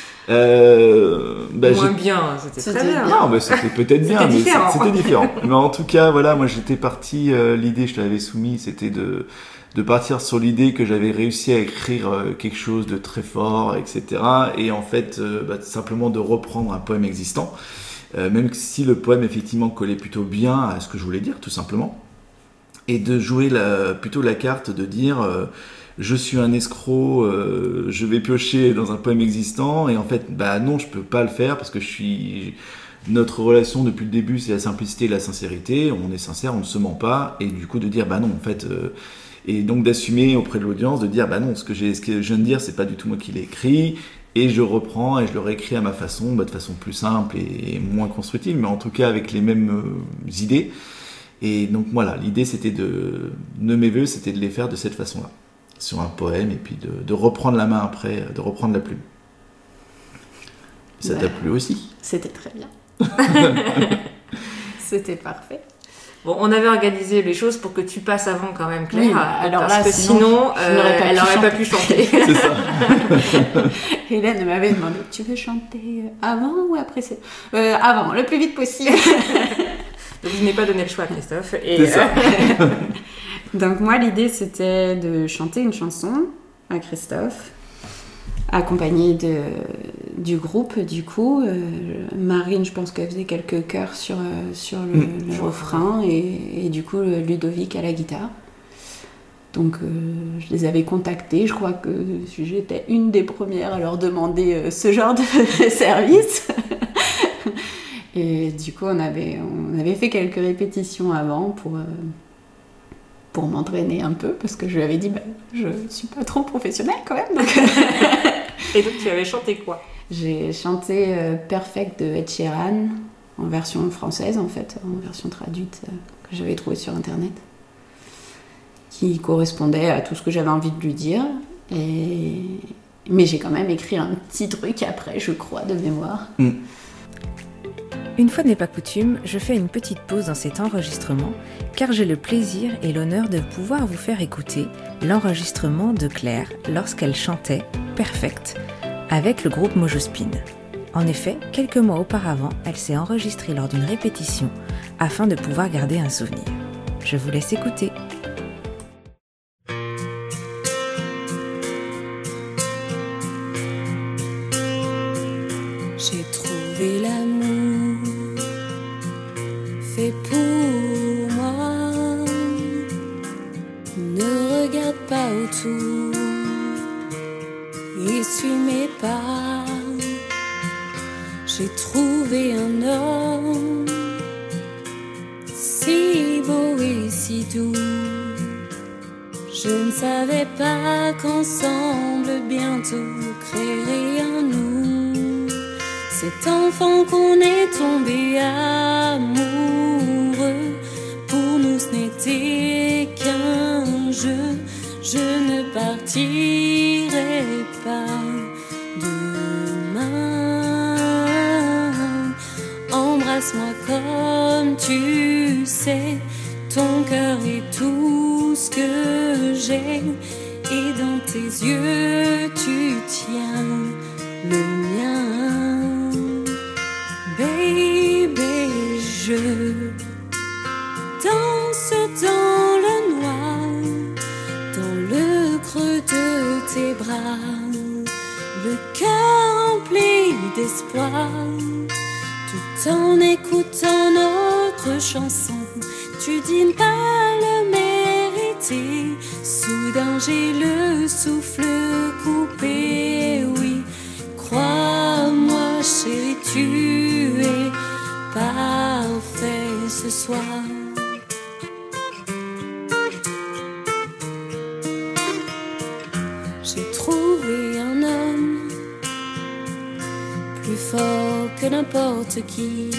Euh, bah, moins j'ai... bien, c'était, c'était très bien. Non, mais c'était peut-être bien, c'était mais différent. c'était différent. Mais en tout cas, voilà, moi j'étais parti. Euh, l'idée, je te l'avais soumis, c'était de de partir sur l'idée que j'avais réussi à écrire euh, quelque chose de très fort, et cetera. Et en fait, euh, bah, simplement de reprendre un poème existant, euh, même si le poème effectivement collait plutôt bien à ce que je voulais dire, tout simplement. Et de jouer la, plutôt la carte de dire euh, je suis un escroc, euh, je vais piocher dans un poème existant, et en fait bah non, je peux pas le faire parce que je suis notre relation depuis le début c'est la simplicité et la sincérité, on est sincère, on ne se ment pas, et du coup de dire bah non en fait euh, et donc d'assumer auprès de l'audience de dire bah non, ce que j'ai ce que je viens de dire c'est pas du tout moi qui l'ai écrit, et je reprends et je le réécris à ma façon, bah, de façon plus simple et moins constructive, mais en tout cas avec les mêmes euh, idées. Et donc voilà, l'idée c'était de, de mes vœux, c'était de les faire de cette façon-là. sur un poème et puis de, de reprendre la main après, de reprendre la plume. Ça Ouais. t'a plu aussi? C'était très bien. C'était parfait. Bon, on avait organisé les choses pour que tu passes avant quand même, Claire. Oui, bah, alors parce là, que sinon, sinon, je n'aurais pas elle pu n'aurait pas chanter. pu chanter. C'est ça. Hélène m'avait demandé, tu veux chanter avant ou après c'est... euh, Avant, le plus vite possible. Donc je n'ai pas donné le choix à Christophe. Et, C'est ça. euh, Donc moi, l'idée, c'était de chanter une chanson à Christophe, accompagnée de, du groupe, du coup. Euh, Marine, je pense qu'elle faisait quelques chœurs sur, euh, sur le, Mm. le refrain, et, et du coup, Ludovic à la guitare. Donc euh, je les avais contactés, je crois que j'étais une des premières à leur demander euh, ce genre de service. Et du coup, on avait, on avait fait quelques répétitions avant pour, euh, pour m'entraîner un peu, parce que je lui avais dit, bah, je suis pas trop professionnelle quand même. Donc et donc tu avais chanté quoi? j'ai chanté euh, Perfect de Ed Sheeran, en version française en fait, en version traduite euh, que j'avais trouvée sur internet, qui correspondait à tout ce que j'avais envie de lui dire. Et... Mais j'ai quand même écrit un petit truc après, je crois, de mémoire. Mm. Une fois n'est pas coutume, je fais une petite pause dans cet enregistrement car j'ai le plaisir et l'honneur de pouvoir vous faire écouter l'enregistrement de Claire lorsqu'elle chantait Perfect avec le groupe Mojospin. En effet, quelques mois auparavant, elle s'est enregistrée lors d'une répétition afin de pouvoir garder un souvenir. Je vous laisse écouter. J'ai trouvé l'amour fait pour moi. Ne regarde pas autour et suis mes pas. J'ai trouvé un homme si beau et si doux. Je ne savais pas qu'ensemble bientôt créerait un nous. Cet enfant qu'on est tombé amoureux, pour nous ce n'était qu'un jeu. Je ne partirai pas demain. Embrasse-moi comme tu sais, ton cœur est tout ce que j'ai, et dans tes yeux tu tiens le mien. Baby, je danse dans le noir, dans le creux de tes bras, le cœur rempli d'espoir, tout en écoutant notre chanson. Tu dis ne pas le mériter, soudain j'ai le souffle coupé. Oui, crois-moi chérie, tu es parfait ce soir. J'ai trouvé un homme plus fort que n'importe qui.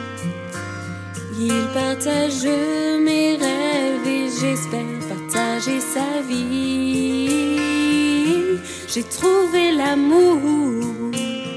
Il partage mes rêves et j'espère partager sa vie. J'ai trouvé l'amour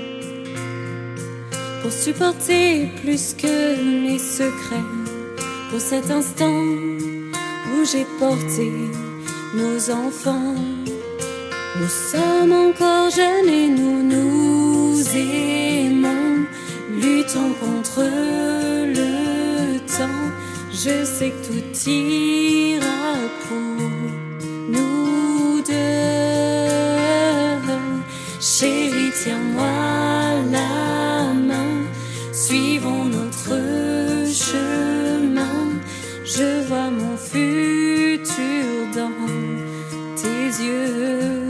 pour supporter plus que mes secrets, pour cet instant où j'ai porté nos enfants. Nous sommes encore jeunes et nous nous aimons, luttons contre le temps. Je sais que tout ira pour nous deux. Chérie, tiens-moi la main, suivons notre chemin. Je vois mon futur dans tes yeux.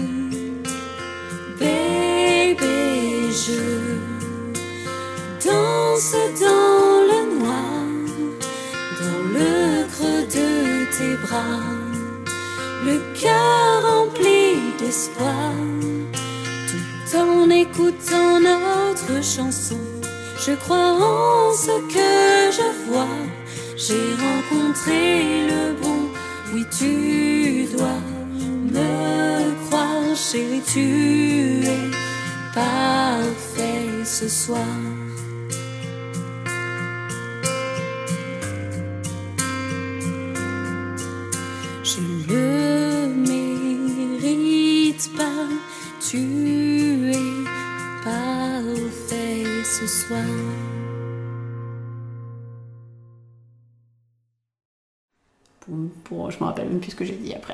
Baby, je danse dans le noir, dans le creux de tes bras, le cœur rempli d'espoir, tout en écoutant notre chanson. Je crois en ce que je vois, j'ai rencontré le bon. Oui, tu dois me chérie, tu es parfait ce soir. Je le mérite pas, tu es parfait ce soir. Pour, pour, je me rappelle même plus ce que j'ai dit après.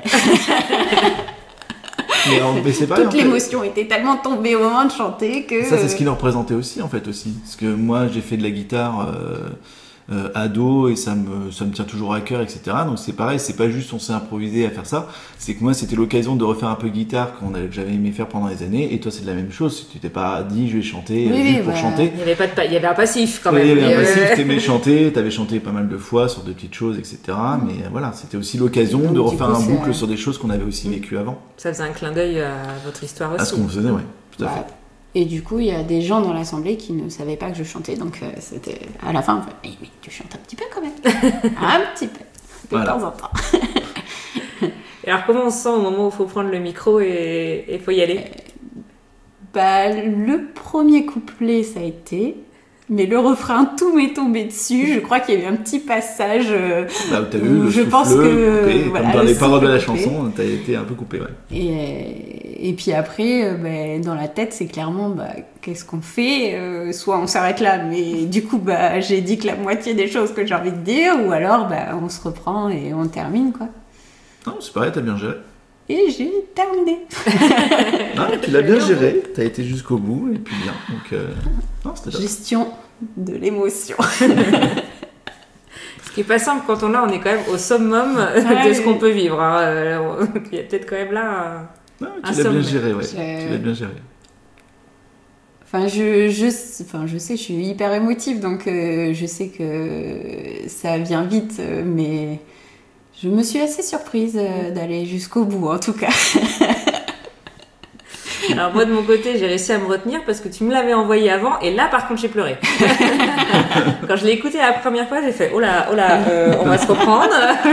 Mais, on, mais c'est pareil, Toute en fait. l'émotion était tellement tombée au moment de chanter que... Ça, c'est ce qui leur représentait aussi, en fait, aussi. Parce que moi, j'ai fait de la guitare euh, euh, ado et ça me, ça me tient toujours à cœur, et cetera. Donc c'est pareil, c'est pas juste on s'est improvisé à faire ça. C'est que moi, c'était l'occasion de refaire un peu de guitare qu'on avait- que j'avais aimé faire pendant des années. Et toi, c'est de la même chose. Tu t'es pas dit, je vais chanter Oui, euh, oui, juste pour bah, chanter. Il y avait pas de pa- il y avait un passif quand Oui, même. il y avait un Mais, passif, euh, t'aimais chanter, t'avais chanté pas mal de fois sur de petites choses, et cetera. Mais euh, voilà, c'était aussi l'occasion Donc, de du refaire coup, un c'est- boucle sur des choses qu'on avait aussi vécues avant. Ça faisait un clin d'œil à votre histoire aussi. À ce qu'on faisait, ouais, tout à fait. Bah, et du coup, il y a des gens dans l'assemblée qui ne savaient pas que je chantais, donc euh, c'était à la fin, on fait, mais, mais tu chantes un petit peu quand même, un petit peu, de Voilà. temps en temps. Et alors comment on se sent au moment où il faut prendre le micro et il faut y aller? Bah, le premier couplet, ça a été, mais le refrain, tout m'est tombé dessus. Je crois qu'il y a eu un petit passage. euh, Là où t'as eu où le je souffle pense que, coupé, voilà, comme dans le les paroles de la souffle coupé. chanson, t'as été un peu coupé, ouais. Et, et puis après, euh, bah, dans la tête, c'est clairement, bah, qu'est-ce qu'on fait? Euh, Soit on s'arrête là, mais du coup, bah, j'ai dit que la moitié des choses que j'ai envie de dire, ou alors, bah, on se reprend et on termine, quoi. Non, c'est pareil, t'as bien géré. Et j'ai terminé. Non, tu l'as bien géré, t'as été jusqu'au bout, et puis bien. Donc, euh, non, c'était top. Gestion de l'émotion. Ce qui est pas simple quand on l'a, on est quand même au summum Ouais, de ce qu'on oui. peut vivre. hein. Euh, Il y a peut-être quand même là. Non, un tu l'as bien sommet. géré, ouais. J'ai- Tu l'as bien géré. Enfin, je, je, enfin, je sais, je suis hyper émotive, donc euh, je sais que ça vient vite, euh, mais je me suis assez surprise euh, d'aller jusqu'au bout, en tout cas. Alors moi de mon côté, j'ai réussi à me retenir parce que tu me l'avais envoyé avant et là par contre j'ai pleuré. Quand je l'ai écouté la première fois, j'ai fait oh là, oh là, euh, on va se reprendre.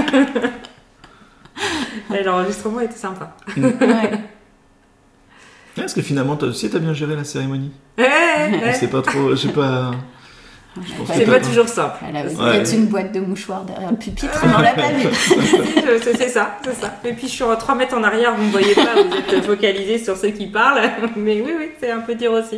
Et l'enregistrement était sympa. Ouais. Ouais, parce que finalement, toi aussi, t'as bien géré la cérémonie. Ouais, ouais. C'est pas trop, je sais pas. Je pense que C'est t'as pas toujours simple. Elle avait Ouais. peut-être une boîte de mouchoirs derrière le pupitre, mais on l'a pas vu. C'est c'est ça, c'est ça. Et puis je suis trois mètres en arrière, vous me voyez pas, vous êtes focalisés sur ceux qui parlent. Mais oui, oui, c'est un peu dur aussi.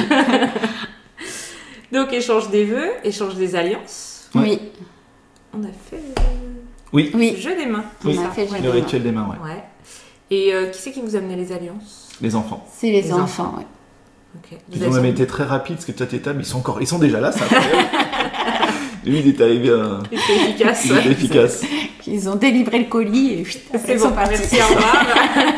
Donc échange des vœux, échange des alliances. Ouais. Oui, On a fait Oui, le oui. jeu des mains. On Oui. a fait le rituel des mains, ouais. Ouais. Et euh, qui c'est qui vous a amené les alliances? Les enfants. C'est les, Les enfants, ouais. Ok. Ils Vous ont avez- même été très rapides, parce que toi, t'es table, ils sont encore, ils sont déjà là, c'est incroyable. Lui, il est arrivé à... C'était efficace. Il était efficace. Ils ont délivré le colis et chut, après, C'est ils bon, sont partis. merci, au revoir.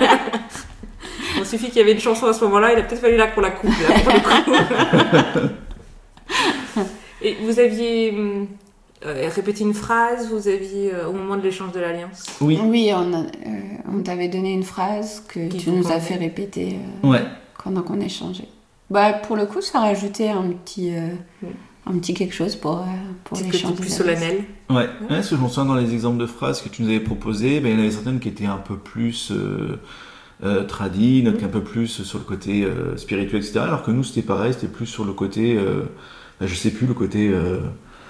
Il suffit qu'il y avait une chanson à ce moment-là, il a peut-être fallu là qu'on la coupe, là, pour le coup. Et vous aviez hum, euh, répété une phrase, vous aviez, euh, au moment de l'échange de l'alliance? Oui, Oui, on, a- euh, on t'avait donné une phrase que Qu'il tu faut nous as qu'on- fait répéter euh, ouais. pendant qu'on échangeait. Bah, pour le coup, ça rajoutait un petit, euh, un petit quelque chose pour, euh, pour Petit l'échange. côté plus des alliances. solennel. Ouais, ouais, parce que je me souviens dans les exemples de phrases que tu nous avais proposées, ben, il y en avait certaines qui étaient un peu plus euh, euh, tradies, d'autres un peu plus sur le côté euh, spirituel, et cetera. Alors que nous, c'était pareil, c'était plus sur le côté, euh, ben, je sais plus, le côté euh,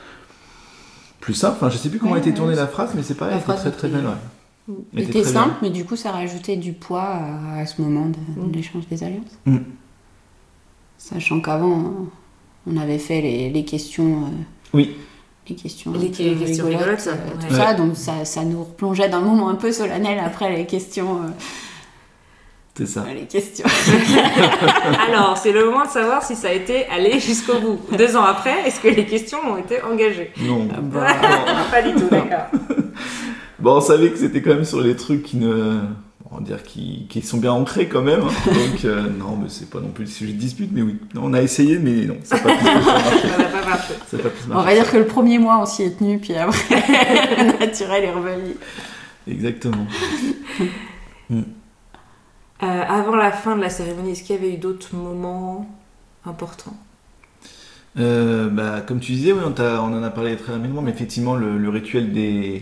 plus simple. Enfin, je sais plus comment Ouais, était ouais, tournée c'est- la phrase, mais c'est pareil, La elle était phrase très très était- belle. Ouais. Elle C'était très simple, bien. mais du coup, ça rajoutait du poids à, à ce moment de, Mm. de l'échange des alliances. Mm. Sachant qu'avant, on avait fait les, les questions. euh, Oui. Les questions, Les un peu questions rigolotes, rigolotes, ça, euh, ouais. tout ça, donc ça, ça nous replongeait dans le moment un peu solennel après les questions. euh, C'est ça. les questions. Alors, c'est le moment de savoir si ça a été allé jusqu'au bout. Deux ans après, est-ce que les questions ont été engagées? Non. bah, Pas du tout, d'accord. Bon, on savait que c'était quand même sur les trucs qui ne... On va dire qui, qui sont bien ancrés quand même. hein. Donc, euh, non, mais c'est pas non plus le sujet de dispute, mais oui. Non, on a essayé, mais non, ça n'a pas plus marché. Ça n'a pas marché. Ça n'a pas plus On marché. va dire que le premier mois, on s'y est tenu, puis après, le naturel est revenu. Exactement. Euh, avant la fin de la cérémonie, est-ce qu'il y avait eu d'autres moments importants? Euh, bah, comme tu disais, oui, on, t'a- on en a parlé très rapidement, mais effectivement, le, le rituel des,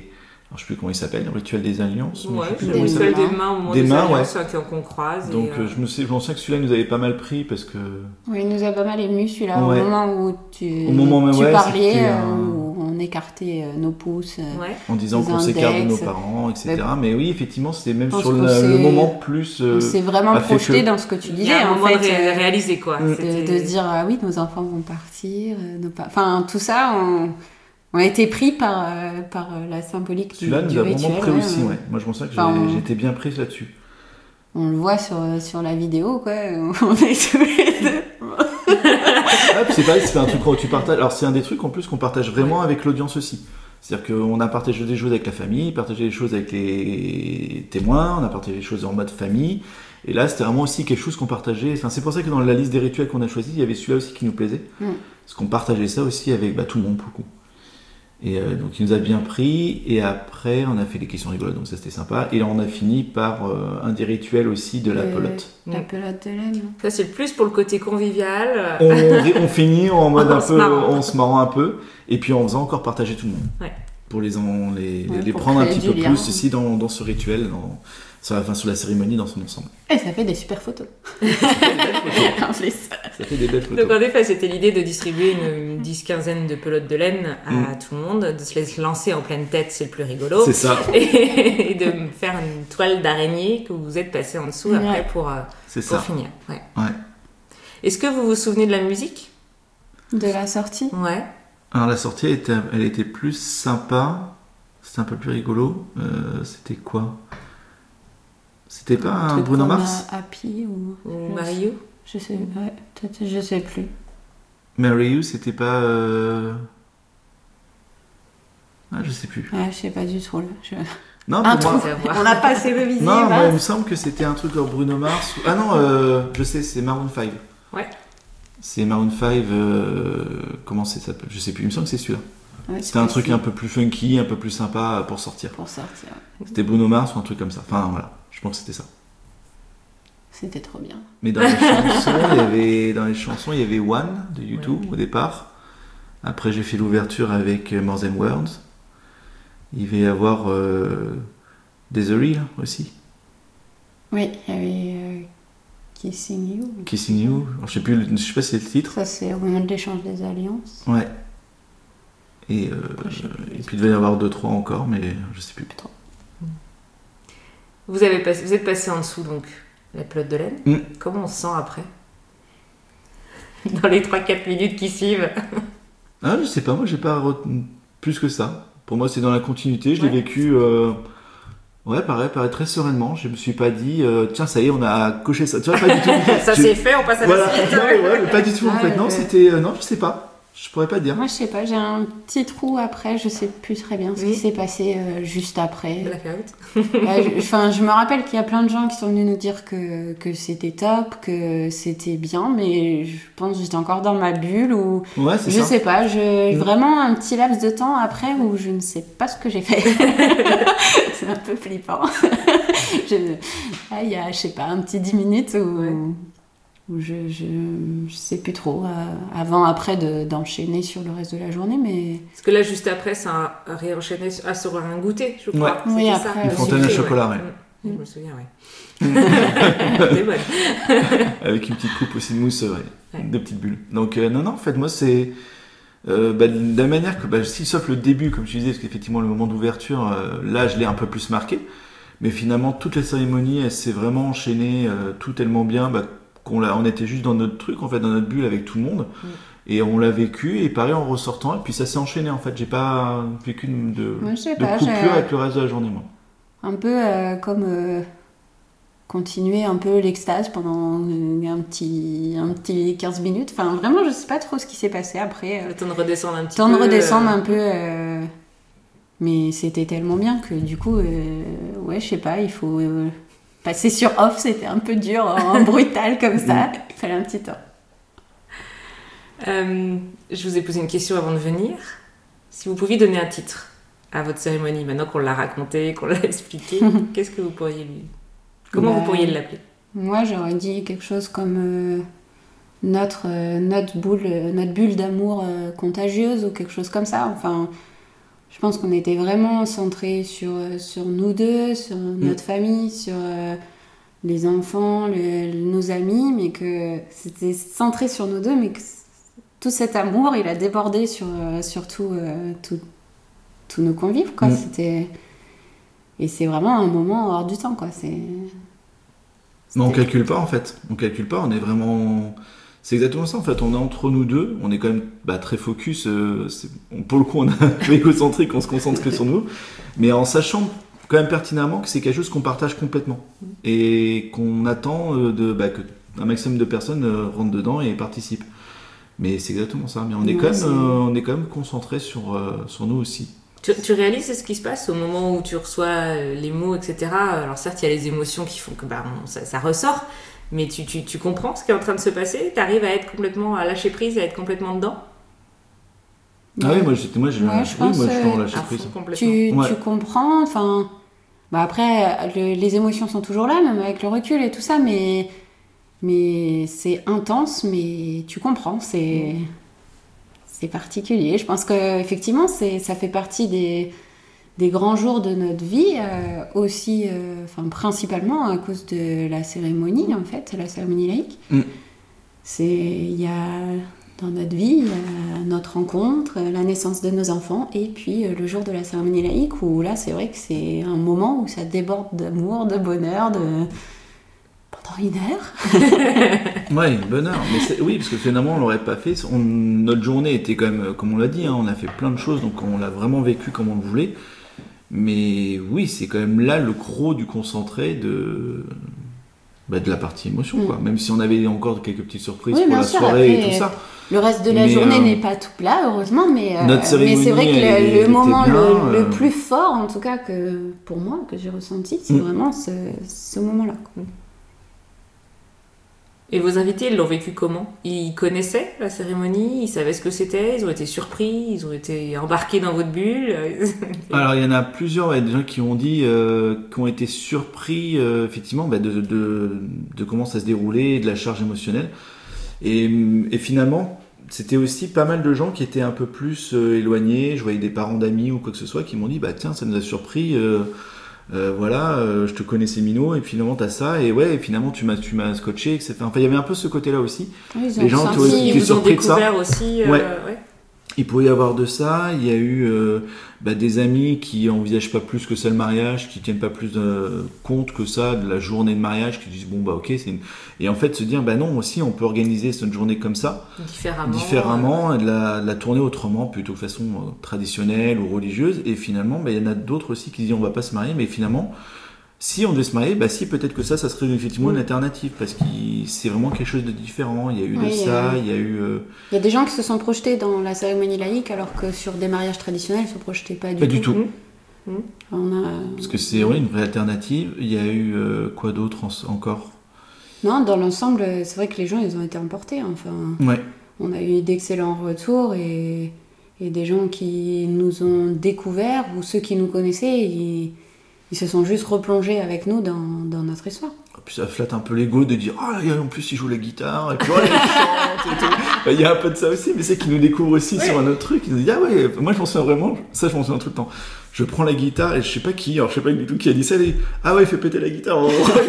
Alors, je sais plus comment il s'appelle, le rituel des alliances. mais Ouais, je sais plus c'est comment le il rituel s'appelle. des mains au moment Des des, mains, alliances ouais. euh, qu'on croise. Donc, et, euh, je me suis, je me souviens que celui-là il nous avait pas mal pris parce que. Oui, il nous a pas mal ému celui-là, Ouais. au moment où tu, Au moment même, tu ouais, parlais, c'était euh, un- où on écartait euh, nos pouces. euh, Ouais. En disant Les qu'on s'écarte de nos index. parents, et cetera. Mais oui, effectivement, c'était même Je pense sur qu'on le, s'est- le moment plus. euh, On s'est vraiment a fait projeté que- dans ce que tu Il y disais, a un en moment fait. de ré- euh, réaliser quoi. Mm. de, C'était- de se dire, ah oui, nos enfants vont partir. euh, nos pa- Enfin, tout ça, on, on a été pris par, euh, par euh, la symbolique du, Celui-là du nous a rituel. vraiment pris ouais, aussi, on- ouais. Moi, je pense que j'ai- Enfin, on- j'étais bien prise là-dessus. On le voit sur, sur la vidéo, quoi. On est tous les deux. Ah, puis c'est pareil, c'est un truc que tu partages. Alors, c'est un des trucs en plus qu'on partage vraiment avec l'audience aussi. C'est-à-dire qu'on a partagé des choses avec la famille, partagé des choses avec les témoins, on a partagé des choses en mode famille. Et là, c'était vraiment aussi quelque chose qu'on partageait. Enfin, c'est pour ça que dans la liste des rituels qu'on a choisi, il y avait celui-là aussi qui nous plaisait. Mm. Parce qu'on partageait ça aussi avec bah, tout le monde, pour le coup. Et euh, donc, il nous a bien pris. Et après, on a fait des questions rigolotes, donc ça, c'était sympa. Et là, on a fini par euh, un des rituels aussi de la Euh, pelote. La pelote de laine. Ça, c'est plus pour le côté convivial. On, on finit en mode En un se peu, marrant. en se marrant un peu, et puis en faisant encore partager tout le monde. Ouais. Pour les, en- les, Ouais, les pour prendre un créer petit du peu lien. plus ici dans, dans ce rituel, dans, sur, la, enfin, sur la cérémonie dans son ensemble. Et ça fait des super photos. En plus. Ça fait des belles photos. Donc en effet, c'était l'idée de distribuer une dix-quinzaine de pelotes de laine à Mm. tout le monde, de se les lancer en pleine tête, c'est le plus rigolo, C'est ça, et de faire une toile d'araignée que vous êtes passé en dessous après Ouais. pour, euh, c'est pour ça. finir. Ouais. Ouais. Est-ce que vous vous souvenez de la musique? De la sortie. Ouais. Alors la sortie, elle était, elle était plus sympa, c'était un peu plus rigolo. Euh, c'était quoi? C'était pas un truc Bruno comme, Mars? euh, Happy ou. Ou je Mario? sais- Je sais, ouais, peut-être, je sais plus. Mary You, c'était pas... euh, Ah, je sais plus. Ah, je sais pas du tout. Là. Je- Non, Un pour moi... C'est à voir. On n'a pas assez révisé. Non, moi, va. il me semble que c'était un truc genre Bruno Mars. ou- Ah non, euh, je sais, c'est Maroon cinq. Ouais. C'est Maroon cinq, euh, comment c'est ça s'appelle? Je sais plus, il me semble que c'est celui-là. Ouais, C'était un truc possible un peu plus funky, un peu plus sympa pour sortir. pour sortir. C'était Bruno Mars ou un truc comme ça. Enfin voilà, je pense que c'était ça. C'était trop bien. Mais dans les chansons, il y avait dans les chansons, il y avait One de U deux Ouais. au départ. Après, j'ai fait l'ouverture avec euh, More Than Words. Il va y avoir euh, Desiree là, aussi. Oui, il y avait euh, Kissing You. Kissing You. Alors, je sais plus, le- je sais pas si c'est le titre. Ça, c'est au moment de l'échange des alliances. Ouais. Et, euh, Après, je sais plus. et puis il devait y en avoir deux trois encore, mais je sais plus. Trop. Vous, avez passé, vous êtes passé en dessous, donc, la pelote de laine. Mm. Comment on se sent après? Dans les trois quatre minutes qui suivent. Ah, je sais pas, moi j'ai pas retenu plus que ça. Pour moi, c'est dans la continuité. Je l'ai Ouais. vécu, euh, ouais, pareil, pareil, très sereinement. Je me suis pas dit, euh, tiens, ça y est, on a coché ça. Tu vois, pas du tout. Ça J'ai- c'est fait, on passe à Voilà, la suite. non, mais ouais, mais pas du tout en Ouais, fait. Non, ouais. c'était, euh, non, je sais pas. Je pourrais pas te dire. Moi, je sais pas, j'ai un petit trou après, je sais plus très bien ce Oui. qui s'est passé euh, juste après. Blackout. Euh, je- Enfin, je me rappelle qu'il y a plein de gens qui sont venus nous dire que, que c'était top, que c'était bien, mais je pense que j'étais encore dans ma bulle ou Ouais, c'est je ça. sais pas, je, Mm. vraiment un petit laps de temps après où je ne sais pas ce que j'ai fait. C'est un peu flippant. Je- là, il y a, je sais pas, un petit dix minutes où, Ouais. où je, je, je sais plus trop, euh, avant, après de- d'enchaîner sur le reste de la journée, mais Parce que là, juste après, ça a réenchaîné sur- ah, sur un goûter, je crois. Ouais. C'était Oui, ça. après, Une euh, fontaine à Sucré, chocolat, ouais. ouais. Mm. Je me souviens, ouais. C'est bonne. Avec une petite coupe aussi de mousse, ouais, Ouais. de petites bulles. Donc euh, non, non, en fait, moi c'est euh, bah, de la manière que, bah, si sauf le début, comme tu disais, parce qu'effectivement le moment d'ouverture, euh, là, je l'ai un peu plus marqué. Mais finalement, toute la cérémonie, elle s'est vraiment enchaînée, euh, tout tellement bien, bah, qu'on l'a, on était juste dans notre truc, en fait, dans notre bulle avec tout le monde. Mm. Et on l'a vécu, et pareil en ressortant, et puis ça s'est enchaîné en fait. J'ai pas vécu de, moi, je sais de pas, coupure j'ai- avec le reste de la journée, moi. un peu euh, comme euh, continuer un peu l'extase pendant euh, un petit, un petit quinze minutes. Enfin, vraiment, je sais pas trop ce qui s'est passé après. euh, Le temps de redescendre un petit temps peu. de redescendre euh, un peu. euh, mais c'était tellement bien que du coup, euh, ouais, je sais pas, il faut euh, passer sur off. C'était un peu dur, hein, brutal comme ça. Il fallait un petit temps. Euh, je vous ai posé une question avant de venir. Si vous pouviez donner un titre à votre cérémonie, maintenant qu'on l'a raconté, qu'on l'a expliqué, qu'est-ce que vous pourriez lui... Comment Bah, vous pourriez l'appeler? Moi, j'aurais dit quelque chose comme euh, notre, euh, notre, boule, euh, notre bulle d'amour euh, contagieuse ou quelque chose comme ça. Enfin, je pense qu'on était vraiment centrés sur, sur nous deux, sur notre mmh. famille, sur euh, les enfants, le, nos amis, mais que c'était centré sur nous deux, mais que tout cet amour, il a débordé sur, sur tout, euh, tout, tous nos convives, quoi. Mmh. C'était... Et c'est vraiment un moment hors du temps, quoi. C'est... Mais on calcule pas, en fait. On calcule pas, on est vraiment... C'est exactement ça, en fait. On est entre nous deux, on est quand même bah, très focus. Euh, c'est... Pour le coup, on est un peu égocentrique, on se concentre que sur nous. Mais en sachant quand même pertinemment que c'est quelque chose qu'on partage complètement. Et qu'on attend euh, de, bah, qu'un maximum de personnes euh, rentrent dedans et participent. Mais c'est exactement ça. Mais on est, ouais, quand, même, euh, on est quand même concentré sur, euh, sur nous aussi. Tu, tu réalises ce qui se passe au moment où tu reçois les mots, et cetera. Alors certes, il y a les émotions qui font que bah, on, ça, ça ressort, mais tu, tu, tu comprends ce qui est en train de se passer. Tu arrives à être complètement, à lâcher prise, à être complètement dedans. Ah oui, moi, j'étais, moi, j'ai, ouais, je oui, pense, moi, je suis en euh, lâcher prise. Tu, ouais. tu comprends, enfin... Bah après, le, les émotions sont toujours là, même avec le recul et tout ça, mais, mais c'est intense, mais tu comprends, c'est... Mmh. C'est particulier. Je pense qu'effectivement, c'est, ça fait partie des, des grands jours de notre vie, euh, aussi, euh, enfin, principalement à cause de la cérémonie, en fait, la cérémonie laïque. Mm. C'est, il y a, dans notre vie, il y a notre rencontre, la naissance de nos enfants, et puis euh, le jour de la cérémonie laïque, où là, c'est vrai que c'est un moment où ça déborde d'amour, de bonheur, de... pendant une heure. Ouais, une bonne heure. Mais c'est, oui, parce que finalement, on l'aurait pas fait. On, notre journée était quand même, comme on l'a dit, hein, on a fait plein de choses, donc on l'a vraiment vécu comme on le voulait. Mais oui, c'est quand même là le gros du concentré de, bah, de la partie émotion, mmh. quoi. Même si on avait encore quelques petites surprises oui, pour la sûr, soirée après, et tout ça. Le reste de la mais journée euh, n'est pas tout plat, heureusement, mais, euh, notre mais c'est vrai que elle, le, le moment bien, le, euh... le plus fort, en tout cas, que pour moi, que j'ai ressenti, c'est mmh. vraiment ce, ce moment-là. Quoi. Et vos invités, ils l'ont vécu comment ? Ils connaissaient la cérémonie ? Ils savaient ce que c'était ? Ils ont été surpris ? Ils ont été embarqués dans votre bulle ? Alors, il y en a plusieurs, ouais, des gens qui ont dit, euh, qui ont été surpris, euh, effectivement, bah, de, de, de comment ça se déroulait, de la charge émotionnelle. Et, et finalement, c'était aussi pas mal de gens qui étaient un peu plus euh, éloignés. Je voyais des parents d'amis ou quoi que ce soit qui m'ont dit, bah tiens, ça nous a surpris... Euh, Euh, voilà, euh, je te connaissais Mino et finalement t'as ça et ouais et finalement tu m'as tu m'as scotché et cetera. Enfin il y avait un peu ce côté-là aussi. Oui, les gens qui vous ont découvert aussi. Euh, ouais. ouais. Il pouvait y avoir de ça. Il y a eu euh, bah, des amis qui envisagent pas plus que ça le mariage, qui tiennent pas plus de compte que ça de la journée de mariage, qui disent bon bah ok c'est une... et en fait se dire bah non aussi on peut organiser cette journée comme ça différemment, différemment et de la, de la tourner autrement plutôt de façon euh, traditionnelle ou religieuse et finalement bah il y en a d'autres aussi qui disent on va pas se marier mais finalement si on devait se marier, bah si peut-être que ça, ça serait effectivement une alternative parce que c'est vraiment quelque chose de différent. Il y a eu oui, de ça, il y a eu. Euh... Il y a des gens qui se sont projetés dans la cérémonie laïque alors que sur des mariages traditionnels, ils se projetaient pas du pas tout. Pas du tout. Mmh. On a... Parce que c'est ouais, une vraie alternative. Il y a eu euh, quoi d'autre en- encore ? Non, dans l'ensemble, c'est vrai que les gens, ils ont été emportés. Enfin, ouais. On a eu d'excellents retours et, et des gens qui nous ont découverts ou ceux qui nous connaissaient. Ils... Ils se sont juste replongés avec nous dans, dans notre histoire. Et puis ça flatte un peu l'ego de dire ah oh, en plus il joue la guitare et puis oh, il chante et tout. Bah, il y a un peu de ça aussi, mais c'est qu'ils nous découvrent aussi ouais. sur un autre truc. Ils nous disent ah ouais, moi je m'en souviens vraiment, ça je m'en souviens tout le temps. Je prends la guitare et je sais pas qui, alors je sais pas du tout qui a dit ça. Et, ah ouais, il fait péter la guitare.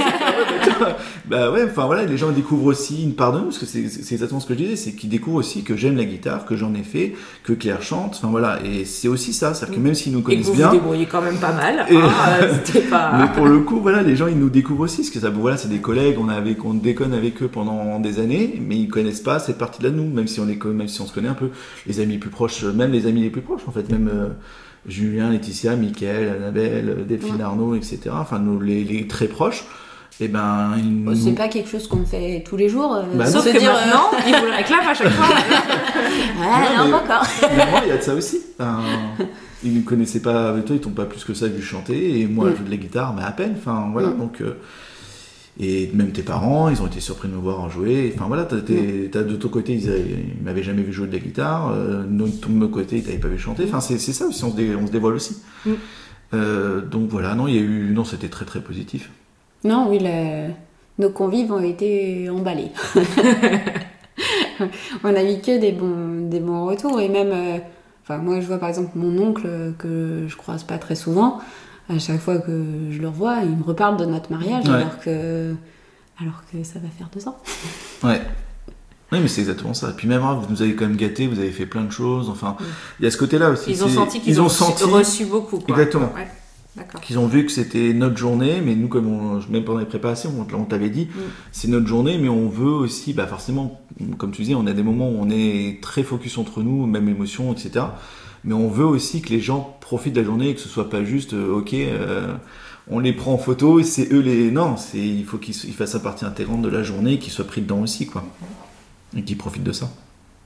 Bah ouais, enfin voilà, les gens découvrent aussi une part de nous, parce que c'est, c'est exactement ce que je disais, c'est qu'ils découvrent aussi que j'aime la guitare, que j'en ai fait, que Claire chante, enfin voilà, et c'est aussi ça, c'est-à-dire que même s'ils nous connaissent et que vous bien... vous débrouillez quand même pas mal, et... ah, c'était pas... Mais pour le coup, voilà, les gens ils nous découvrent aussi, parce que ça, voilà, c'est des collègues, on, avait, on déconne avec eux pendant des années, mais ils connaissent pas cette partie-là de nous, même si on, les, même si on se connaît un peu, les amis plus proches, même les amis les plus proches en fait, même... Euh, Julien, Laetitia, Mickaël, Annabelle, Delphine ouais. Arnaud, et cetera. Enfin, nous, les, les très proches, eh ben, ils bon, c'est pas quelque chose qu'on fait tous les jours. Euh, bah sauf que dire, maintenant, euh... ils vous le réclament à chaque fois. Ouais, non, non, pas encore. Mais moi, il y a de ça aussi. Enfin, ils ne connaissaient pas avec toi, ils t'ont pas plus que ça vu chanter. Et moi, mm. je joue de la guitare, mais à peine. Enfin, voilà. Mm. Donc, euh, et même tes parents, ils ont été surpris de me voir en jouer. Enfin, voilà, t'as, t'es, t'as de ton côté, ils, avaient, ils m'avaient jamais vu jouer de la guitare. Euh, de ton côté, ils t'avaient pas vu chanter. Enfin, c'est, c'est ça aussi, on se, dé, on se dévoile aussi. Mm. Euh, donc voilà, non, il y a eu, non, c'était très très positif. Non, oui, le... nos convives ont été emballés. On a eu que des bons, des bons retours et même, euh... Enfin, moi, je vois par exemple mon oncle que je croise pas très souvent. À chaque fois que je le revois, il me reparle de notre mariage Ouais. alors que alors que ça va faire deux ans. Ouais. Oui, mais c'est exactement ça. Et puis même, hein, vous nous avez quand même gâtés, vous avez fait plein de choses. Enfin, il y a ce côté-là aussi. Ils ont c'est- senti qu'ils ils ont, ont senti reçu beaucoup. Quoi. Exactement. Ouais. D'accord. qu'ils ont vu que c'était notre journée, mais nous, comme on, même pendant les préparations, on, on t'avait dit, Mm. c'est notre journée, mais on veut aussi, bah forcément, comme tu disais, on a des moments où on est très focus entre nous, même émotion, et cetera. Mais on veut aussi que les gens profitent de la journée et que ce soit pas juste, euh, ok, euh, on les prend en photo et c'est eux les. Non, c'est, il faut qu'ils ils fassent partie intégrante de la journée et qu'ils soient pris dedans aussi, quoi. Et qu'ils profitent de ça.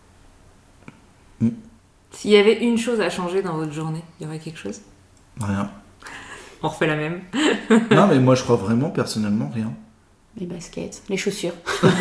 S'il y avait une chose à changer dans votre journée, il y aurait quelque chose? Rien. On refait la même. Non, mais moi, je crois vraiment, personnellement, rien. Les baskets, les chaussures.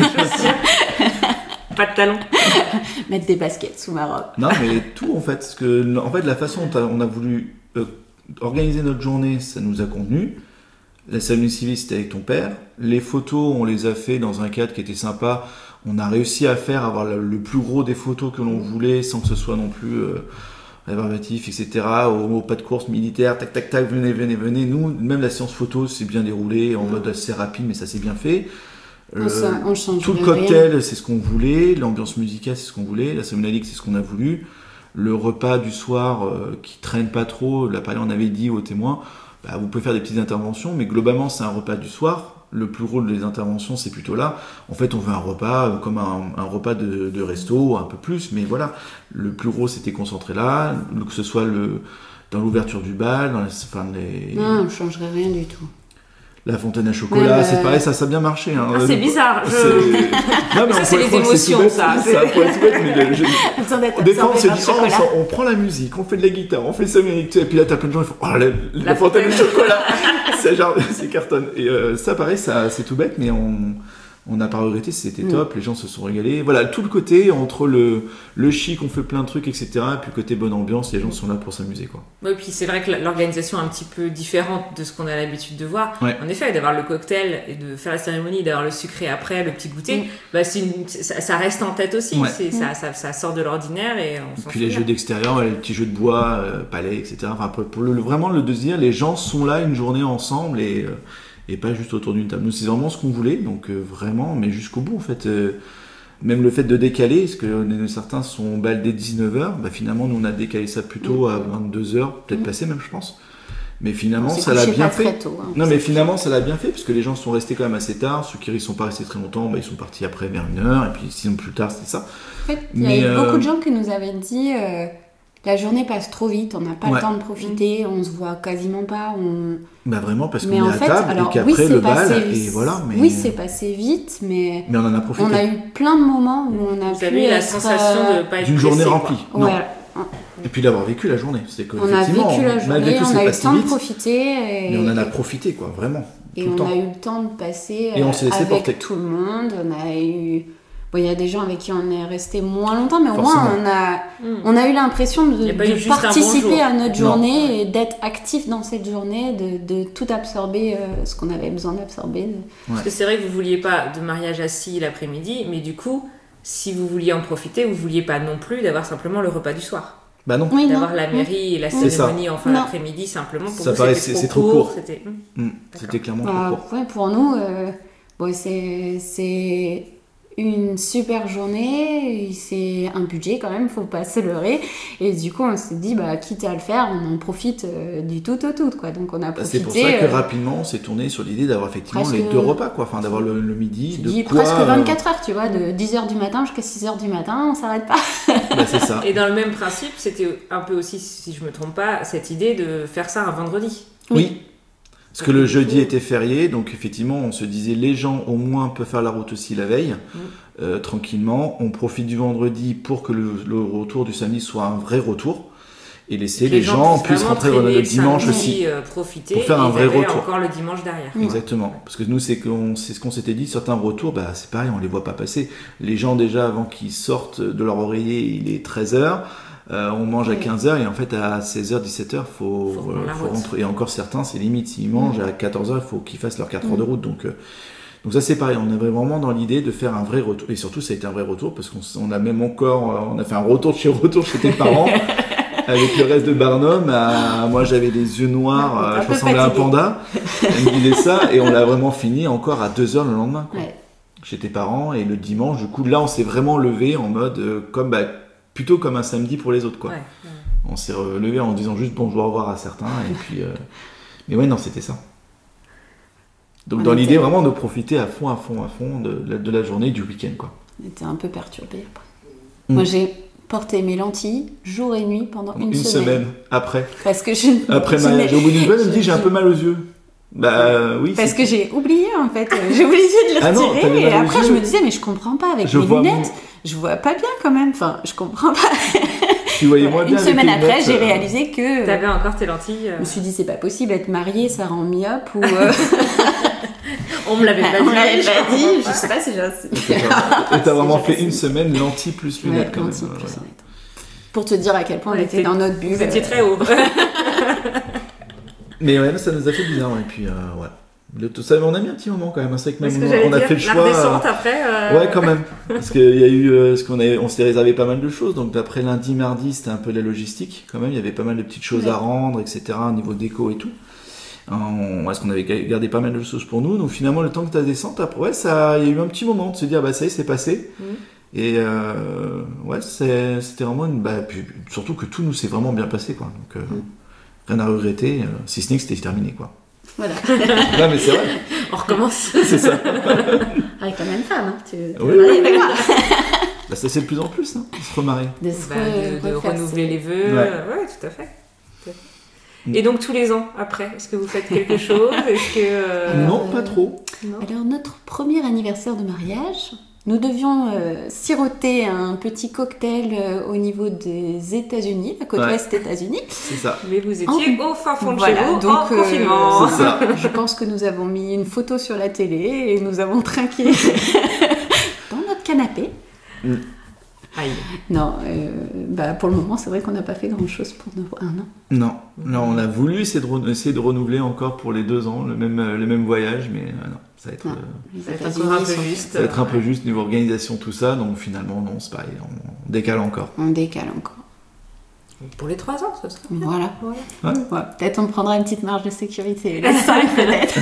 Pas de talons. Mettre des baskets sous ma robe. Non, mais tout en fait, parce que en fait, la façon dont on a voulu euh, organiser notre journée, ça nous a convenu. La cérémonie civile, c'était avec ton père. Les photos, on les a fait dans un cadre qui était sympa. On a réussi à faire avoir le, le plus gros des photos que l'on voulait, sans que ce soit non plus euh, rébarbatif, et cetera. Au, au pas de course militaire, tac, tac, tac, venez, venez, venez. Nous, même la séance photo, c'est bien déroulé, en mode assez rapide, mais ça s'est bien fait. On, sa- on change Tout le de cocktail, rien. c'est ce qu'on voulait. L'ambiance musicale, c'est ce qu'on voulait. La cérémonie, c'est ce qu'on a voulu. Le repas du soir, euh, qui traîne pas trop. Là, pareil, on avait dit aux témoins, bah, vous pouvez faire des petites interventions, mais globalement, c'est un repas du soir. Le plus gros des interventions, c'est plutôt là. En fait, on veut un repas euh, comme un, un repas de, de resto, un peu plus, mais voilà. Le plus gros, c'était concentré là. Que ce soit le, dans l'ouverture du bal, dans les, enfin, les, Non, on changerait rien du tout. la fontaine à chocolat, Même, c'est euh, pareil, ça, ça a bien marché. Hein. Ah, c'est bizarre. Je... C'est- Non, mais Ça, on c'est pourrait les croire que c'est tout émotions, bête, ça. ça pourrait être tout bête, mais le- je- Attendez, des fois, on se dit, un oh, on, chocolat. s'en- on prend la musique, on fait de la guitare, on fait ça, mais- et puis là, t'as plein de gens, ils font, oh, la, la, La fontaine de fontaine. chocolat, c'est genre, c'est cartonne. Et euh, ça, pareil, ça, c'est tout bête, mais on on n'a pas regretté, c'était Mm. top, les gens se sont régalés. Voilà, tout le côté entre le, le chic, on fait plein de trucs, et cetera, et puis le côté bonne ambiance, les gens sont là pour s'amuser, quoi. Ouais, puis c'est vrai que l'organisation est un petit peu différente de ce qu'on a l'habitude de voir. Ouais. En effet, d'avoir le cocktail et de faire la cérémonie, d'avoir le sucré après, le petit goûter, Mm. bah c'est une- ça, ça reste en tête aussi. Ouais. C'est, ça, ça, ça sort de l'ordinaire et on s'en Puis les souvient. jeux d'extérieur, les petits jeux de bois, euh, palais, et cetera. Enfin, pour, pour le, vraiment le de se dire, les gens sont là une journée ensemble et, euh, et pas juste autour d'une table. Nous, c'est vraiment ce qu'on voulait, donc euh, vraiment, mais jusqu'au bout en fait. Euh, même le fait de décaler, parce que euh, certains sont bal dès dix-neuf heures, bah, finalement nous on a décalé ça plutôt à vingt-deux heures, peut-être Mm. passé même je pense. Mais finalement On s'est ça l'a couché bien pas fait. très tôt, hein. Non mais finalement ça l'a bien fait, parce que les gens sont restés quand même assez tard, ceux qui ne sont pas restés très longtemps, bah, ils sont partis après vers une heure, et puis sinon plus tard c'était ça. En fait, il y Mais, a eu euh, beaucoup de gens qui nous avaient dit euh, la journée passe trop vite, on n'a pas Ouais. le temps de profiter, on se voit quasiment pas. On... Bah vraiment parce qu'on Mais est en à fait, table alors et qu'après oui, c'est le bal, passé, et voilà. Mais, oui, c'est passé vite, mais mais on en a profité. on a eu plein de moments où on a Vous pu avez eu la être, sensation euh, de pas être D'une journée pressé, quoi. remplie. Non. Ouais, Et puis d'avoir vécu la journée. C'est que, on a effectivement, vécu la malgré journée, tout, on c'est a eu le passé temps de vite, profiter. Et, mais on en a profité, quoi, vraiment. et tout le on temps. a eu le temps de passer Et on euh, s'est laissé avec porter. tout le monde. On a eu. Bon, il y a des gens avec qui on est resté moins longtemps, mais au Forcément. moins on a, Mm. on a eu l'impression de, Il y a pas eu de juste un participer bonjour. à notre Non. journée et d'être actif dans cette journée, de, de tout absorber euh, ce qu'on avait besoin d'absorber. Parce que c'est vrai que vous vouliez pas de mariage assis l'après-midi, mais du coup, si vous vouliez en profiter, vous vouliez pas non plus d'avoir simplement le repas du soir. Bah non. Oui, D'avoir non. la mairie et la C'est ça. cérémonie en fin Non. d'après-midi simplement pour Ça vous, paraît- c'était c'est- trop c'est trop court. C'était... Mm. C'était clairement trop Bah, court. ouais, pour nous, euh, bon, c'est, c'est une super journée, c'est un budget quand même, faut pas se leurrer. Et du coup, on s'est dit, bah, quitte à le faire, on en profite euh, du tout au tout, quoi. Donc on a Bah, profité. c'est pour ça que euh, rapidement on s'est tourné sur l'idée d'avoir effectivement presque- les deux repas, quoi. Enfin, d'avoir le, le midi, je de dis quoi. presque euh, vingt-quatre heures, tu vois, de dix heures du matin jusqu'à six heures du matin, on s'arrête pas. Bah, c'est ça. Et dans le même principe, c'était un peu aussi, si je me trompe pas, cette idée de faire ça un vendredi. Oui. Parce que le jeudi était férié, donc effectivement, on se disait les gens au moins peuvent faire la route aussi la veille, Mm. euh, tranquillement. On profite du vendredi pour que le, le retour du samedi soit un vrai retour et laisser Que les, gens puissent vraiment rentrer traîner le le dimanche samedi, aussi. euh, profiter, Pour faire et un ils vrai avaient retour. encore le dimanche derrière. Ouais. Exactement. Parce que nous, c'est, qu'on, c'est ce qu'on s'était dit, certains retours, bah, c'est pareil, on les voit pas passer. Les gens, déjà, avant qu'ils sortent de leur oreiller, il est treize heures. Euh, on mange à Oui. quinze heures et en fait à seize heures, dix-sept heures, faut, Faut prendre la faut route. rentrer. Et encore certains, c'est limite, s'ils mangent à quatorze heures, il faut qu'ils fassent leurs quatre heures de route. Donc, euh, donc ça c'est pareil, on avait vraiment dans l'idée de faire un vrai retour. Et surtout ça a été un vrai retour parce qu'on s- on a même encore, euh, on a fait un retour de chez retour chez tes parents. avec le reste de Barnum. À, moi, j'avais des yeux noirs, euh, je ressemblais à un panda. Elle me disait ça, et on l'a vraiment fini encore à deux heures le lendemain, quoi. Ouais. Chez tes parents, et le dimanche, du coup, là, on s'est vraiment levé en mode, euh, comme, bah, plutôt comme un samedi pour les autres, quoi. Ouais, ouais. On s'est relevé en disant juste bonjour, au revoir à certains, et puis, euh... mais ouais, non, c'était ça. Donc, On dans était... l'idée, vraiment, de profiter à fond, à fond, à fond de la, de la journée, du week-end, quoi. On était un peu perturbés après. Mm. Moi, j'ai porté mes lentilles jour et nuit pendant une, Une semaine. semaine, après. Parce que je... Après je mariage. n'ai- Au bout d'une semaine, elle me dit j'ai un peu mal aux yeux. Bah euh, oui. Parce c'est- que j'ai oublié en fait, j'ai oublié de les Ah non, retirer t'avais et mal aux après yeux. je me disais mais je comprends pas avec Je mes vois lunettes, mon- je vois pas bien quand même, enfin je comprends pas. Tu voyais moins bien Une avec semaine tes après lunettes, j'ai euh, réalisé que T'avais encore tes lentilles. euh, je me suis dit c'est pas possible, être mariée ça rend myope ou euh... On me l'avait pas on dit. l'avait pas dit, je sais pas si j'ai un... Et t'as vraiment j'ai fait une passé. semaine lentilles plus lunettes Ouais, quand même. lentilles euh, plus voilà. lunettes. Pour te dire à quel point on Ouais, était t'es- dans notre bulle. Vous étiez euh, très haut. Mais ouais, ça nous a fait bizarre. Et puis euh, ouais. Le, tout ça, mais on a mis un petit moment quand même. C'est vrai que Parce même que on, j'allais on a dire, fait le la choix. redescente euh, après. euh, Ouais, quand même. Parce qu'il y a eu, euh, ce qu'on avait, on s'était réservé pas mal de choses. Donc d'après lundi, mardi, c'était un peu la logistique. Quand même, il y avait pas mal de petites choses Ouais. à rendre, et cetera. Au niveau déco et tout. On, parce qu'on avait gardé pas mal de choses pour nous. Donc finalement, le temps que ta descente, après, ouais, ça, il y a eu un petit moment de se dire, bah ça y est, c'est passé. Mhm. Et euh, ouais, c'est, c'était vraiment une, bah, puis, surtout que tout nous s'est vraiment bien passé, quoi. Donc euh, Mhm. rien à regretter, euh, si ce n'est que c'était terminé, quoi. Voilà, Non, mais c'est vrai, On recommence. c'est ça. avec la même femme, hein. tu tu Oui, es mariée oui. avec moi. Bah, ça c'est de plus en plus, hein, de se remarier. De se Bah, re- de, de refaire renouveler ses- les vœux. Ouais. euh, Ouais, tout à fait. Tout à fait. Mm. Et donc tous les ans après, est-ce que vous faites quelque chose? Est-ce que euh, Non, euh, pas trop. non Alors, notre premier anniversaire de mariage, nous devions euh, siroter un petit cocktail euh, au niveau des États-Unis, la côte Ouais. ouest États-Unis. C'est ça. Mais vous étiez au fin fond de chez Voilà, vous donc, en euh, confinement. C'est ça. Je pense que nous avons mis une photo sur la télé et nous avons trinqué dans notre canapé. Aïe. Non, euh, bah, pour le moment, c'est vrai qu'on n'a pas fait grand-chose pour nos un an. Non, là on a voulu essayer de, re- essayer de renouveler encore pour les deux ans le même, euh, le même voyage, mais euh, non, ça va être, Non. euh, Les Ça va être États-Unis encore un peu sont- juste. ça va être un peu juste niveau organisation tout ça, donc finalement non, c'est pareil, on décale encore. On décale encore. Pour les trois ans, ça serait bien. Voilà. Voilà. Ouais. Ouais, peut-être on prendra une petite marge de sécurité. Les cinq peut-être.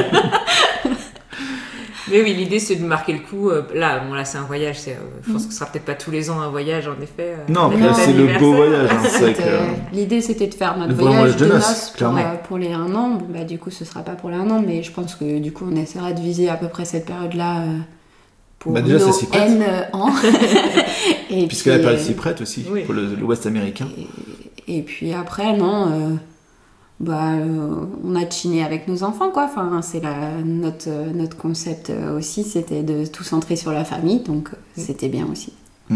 Mais oui, l'idée c'est de marquer le coup. euh, Là, bon, là c'est un voyage. c'est, euh, je pense que ce sera peut-être pas tous les ans un voyage en effet. euh, Non, Mais après non, c'est le beau voyage, hein, c'est vrai C'était- que... L'idée c'était de faire notre Le vrai voyage voyage de de noces, noces pour, clairement. euh, pour les un an. Bon, bah, du coup, ce sera pas pour les un an, mais je pense que du coup, on essaiera de viser à peu près cette période-là euh, pour Bah, déjà, ça nos s'y prête. N ans. Et Puisque puis, la période euh, s'y prête aussi, oui. pour le- l'Ouest américain. Et, et puis après, non, euh, bah, euh, on a chiné avec nos enfants, quoi. Enfin, c'est la, notre, euh, notre concept euh, aussi, c'était de tout centrer sur la famille, donc euh, c'était bien aussi.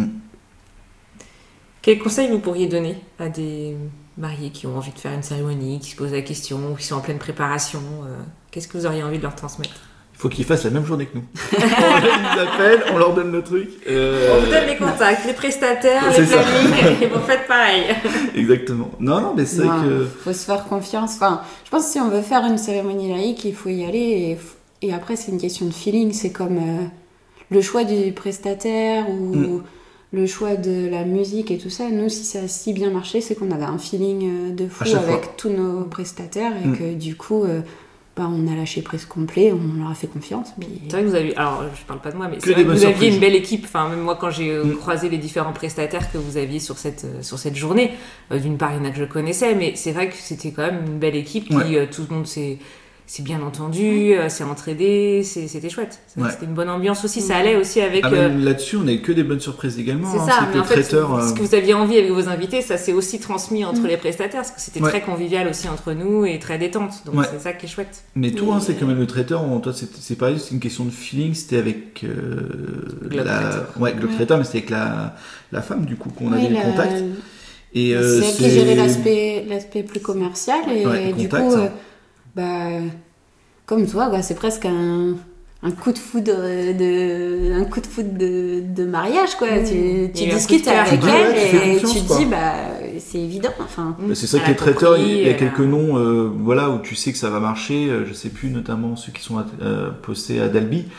Quels conseils vous pourriez donner à des mariés qui ont envie de faire une cérémonie, qui se posent la question, ou qui sont en pleine préparation euh, Qu'est-ce que vous auriez envie de leur transmettre? Il faut qu'ils fassent la même journée que nous. on les appelle, on leur donne le truc. euh, On vous donne les contacts, les prestataires, C'est les ça. plannings, et vous faites pareil. Exactement. Non, non, mais c'est vrai Non, que... faut se faire confiance. Enfin, je pense que si on veut faire une cérémonie laïque, il faut y aller. Et, et après, c'est une question de feeling. C'est comme euh, le choix du prestataire ou Mm. le choix de la musique et tout ça. Nous, si ça a si bien marché, c'est qu'on avait un feeling euh, de fou À chaque avec fois. tous nos prestataires et Mm. que du coup, euh, bah, on a lâché prise complet, on leur a fait confiance. Puis... C'est vrai que vous avez, alors je parle pas de moi, mais Que c'est vrai des que bonnes vous aviez surprises. une belle équipe. Enfin, même moi, quand j'ai euh, Mm. croisé les différents prestataires que vous aviez sur cette, euh, sur cette journée, euh, d'une part, il y en a que je connaissais, mais c'est vrai que c'était quand même une belle équipe qui, Ouais. euh, tout le monde s'est, s'est bien entendu, euh, s'est entraidé, c'est- c'était chouette. C'est- Ouais. C'était une bonne ambiance aussi, ça allait aussi avec. Ah, euh, mais là-dessus, on n'a que des bonnes surprises également. C'est hein. ça, C'est que mais le en fait, traiteur... ce euh, que vous aviez envie avec vos invités, ça s'est aussi transmis entre Mm. les prestataires, parce que c'était Ouais. très convivial aussi entre nous et très détente. Donc Ouais. c'est ça qui est chouette. Mais tout, Mais- hein, c'est quand même le traiteur. on- Toi, c'est c'est pareil, c'est une question de feeling. C'était avec euh, Globe la, traiteur. ouais, Globe Ouais. traiteur, mais c'était avec la, la femme du coup qu'on Ouais, avait la- le contact. Et C'est euh, elle qui gérait l'aspect, l'aspect plus commercial et Ouais, du contact, coup, ça. euh, bah, comme toi, quoi, c'est presque un, un coup de foudre de, un coup de foudre de, de mariage, quoi. Mmh. Tu, Il tu y a eu un discutes coup de cœur. avec Ouais, ouais, tu elle fais et confiance, tu te quoi. dis, bah, c'est évident. Enfin, Mais c'est ça Elle que les a traiteurs, compris, il y a elle a- quelques noms, euh, voilà, où tu sais que ça va marcher. euh, Je sais plus, notamment ceux qui sont euh, postés à Dalby.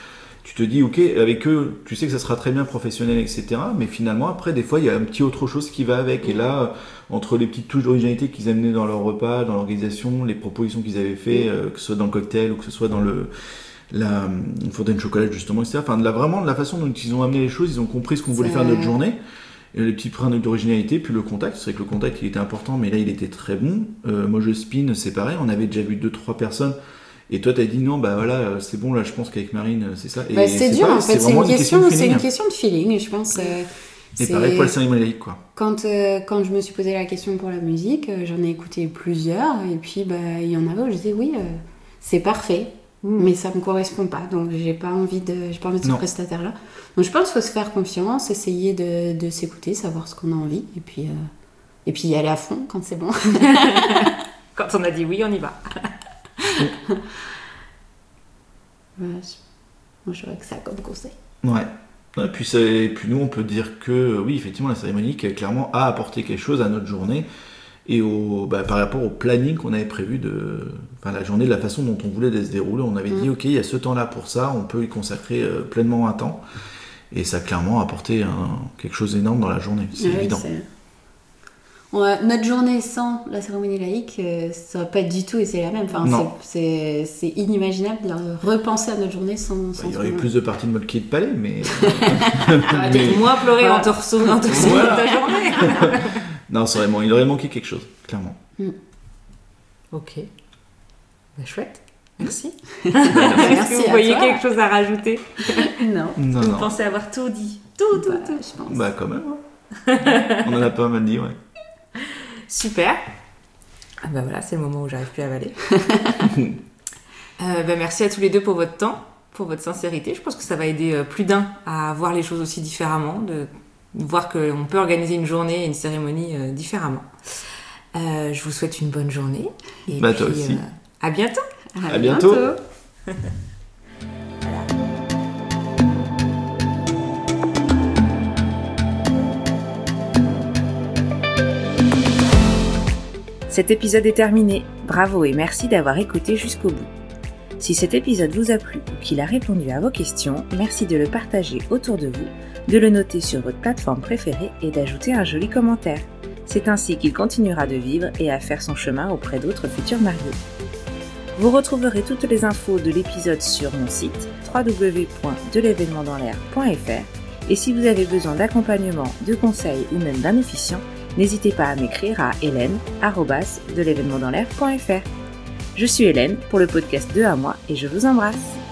tu te dis, ok, avec eux, tu sais que ça sera très bien professionnel, et cetera. Mais finalement, après, des fois, il y a un petit autre chose qui va avec. Et là, entre les petites touches d'originalité qu'ils amenaient dans leur repas, dans l'organisation, les propositions qu'ils avaient fait, euh, que ce soit dans le cocktail ou que ce soit dans le la une fontaine de chocolat justement, et cetera. Enfin, de la, vraiment de la façon dont ils ont amené les choses, ils ont compris ce qu'on voulait faire de notre journée. Et les petits points d'originalité, puis le contact. C'est vrai que le contact, il était important, mais là, il était très bon. Euh, moi, je spin, c'est pareil. On avait déjà vu deux, trois personnes. Et toi, t'as dit non, bah voilà, c'est bon, là, je pense qu'avec Marine, c'est ça. Et bah, c'est, c'est dur, pareil, en fait, c'est, c'est, une, question, une c'est une question de feeling, je pense. Euh, et c'est... pareil pour la cérémonie laïque, quoi. Quand, euh, quand je me suis posé la question pour la musique, euh, j'en ai écouté plusieurs, et puis bah, il y en avait où je disais oui, euh, c'est parfait, mmh. mais ça me correspond pas, donc j'ai pas envie de, j'ai pas envie de ce non. prestataire-là. Donc je pense qu'il faut se faire confiance, essayer de, de s'écouter, savoir ce qu'on a envie, et puis, euh, et puis y aller à fond quand c'est bon. Quand on a dit oui, on y va. Ouais, moi j'aurais que ça comme conseil. Ouais. Et puis, ça, et puis nous on peut dire que oui effectivement la cérémonie clairement a apporté quelque chose à notre journée et au, bah, par rapport au planning qu'on avait prévu de enfin la journée, de la façon dont on voulait se dérouler, on avait mmh. dit ok il y a ce temps là pour ça, on peut y consacrer euh, pleinement un temps et ça a clairement apporté un, quelque chose d'énorme dans la journée, c'est ouais, évident. C'est... Ouais, notre journée sans la cérémonie laïque, euh, ça aurait pas du tout été la même. Enfin, c'est, c'est, c'est inimaginable de repenser à notre journée sans. sans bah, il y aurait eu plus de parties de mode qui est de palais, mais. mais... moins pleurer voilà. en te ressouvenant de voilà. ta journée. Non, c'est vraiment, il aurait manqué quelque chose, clairement. Mm. Ok. Bah, chouette. Merci. Merci. Est-ce que vous voyez toi. quelque chose à rajouter? Non. non vous non. pensez avoir tout dit? Tout, tout, bah, tout. Je pense. Bah, quand même. Hein. On en a pas mal dit, ouais. Super. Ah bah voilà, c'est le moment où j'arrive plus à avaler. euh, bah merci à tous les deux pour votre temps, pour votre sincérité. Je pense que ça va aider plus d'un à voir les choses aussi différemment, de voir qu'on peut organiser une journée et une cérémonie euh, différemment. Euh, je vous souhaite une bonne journée. Et bah puis, toi aussi. Euh, à bientôt. À, à bientôt. bientôt. Cet épisode est terminé. Bravo et merci d'avoir écouté jusqu'au bout. Si cet épisode vous a plu ou qu'il a répondu à vos questions, merci de le partager autour de vous, de le noter sur votre plateforme préférée et d'ajouter un joli commentaire. C'est ainsi qu'il continuera de vivre et à faire son chemin auprès d'autres futurs mariés. Vous retrouverez toutes les infos de l'épisode sur mon site w w w point de l'événement dans l'air point f r et si vous avez besoin d'accompagnement, de conseils ou même d'un officiant, n'hésitez pas à m'écrire à hélène arobase de l'événement dans l'air point f r. Je suis Hélène pour le podcast deux à moi et je vous embrasse.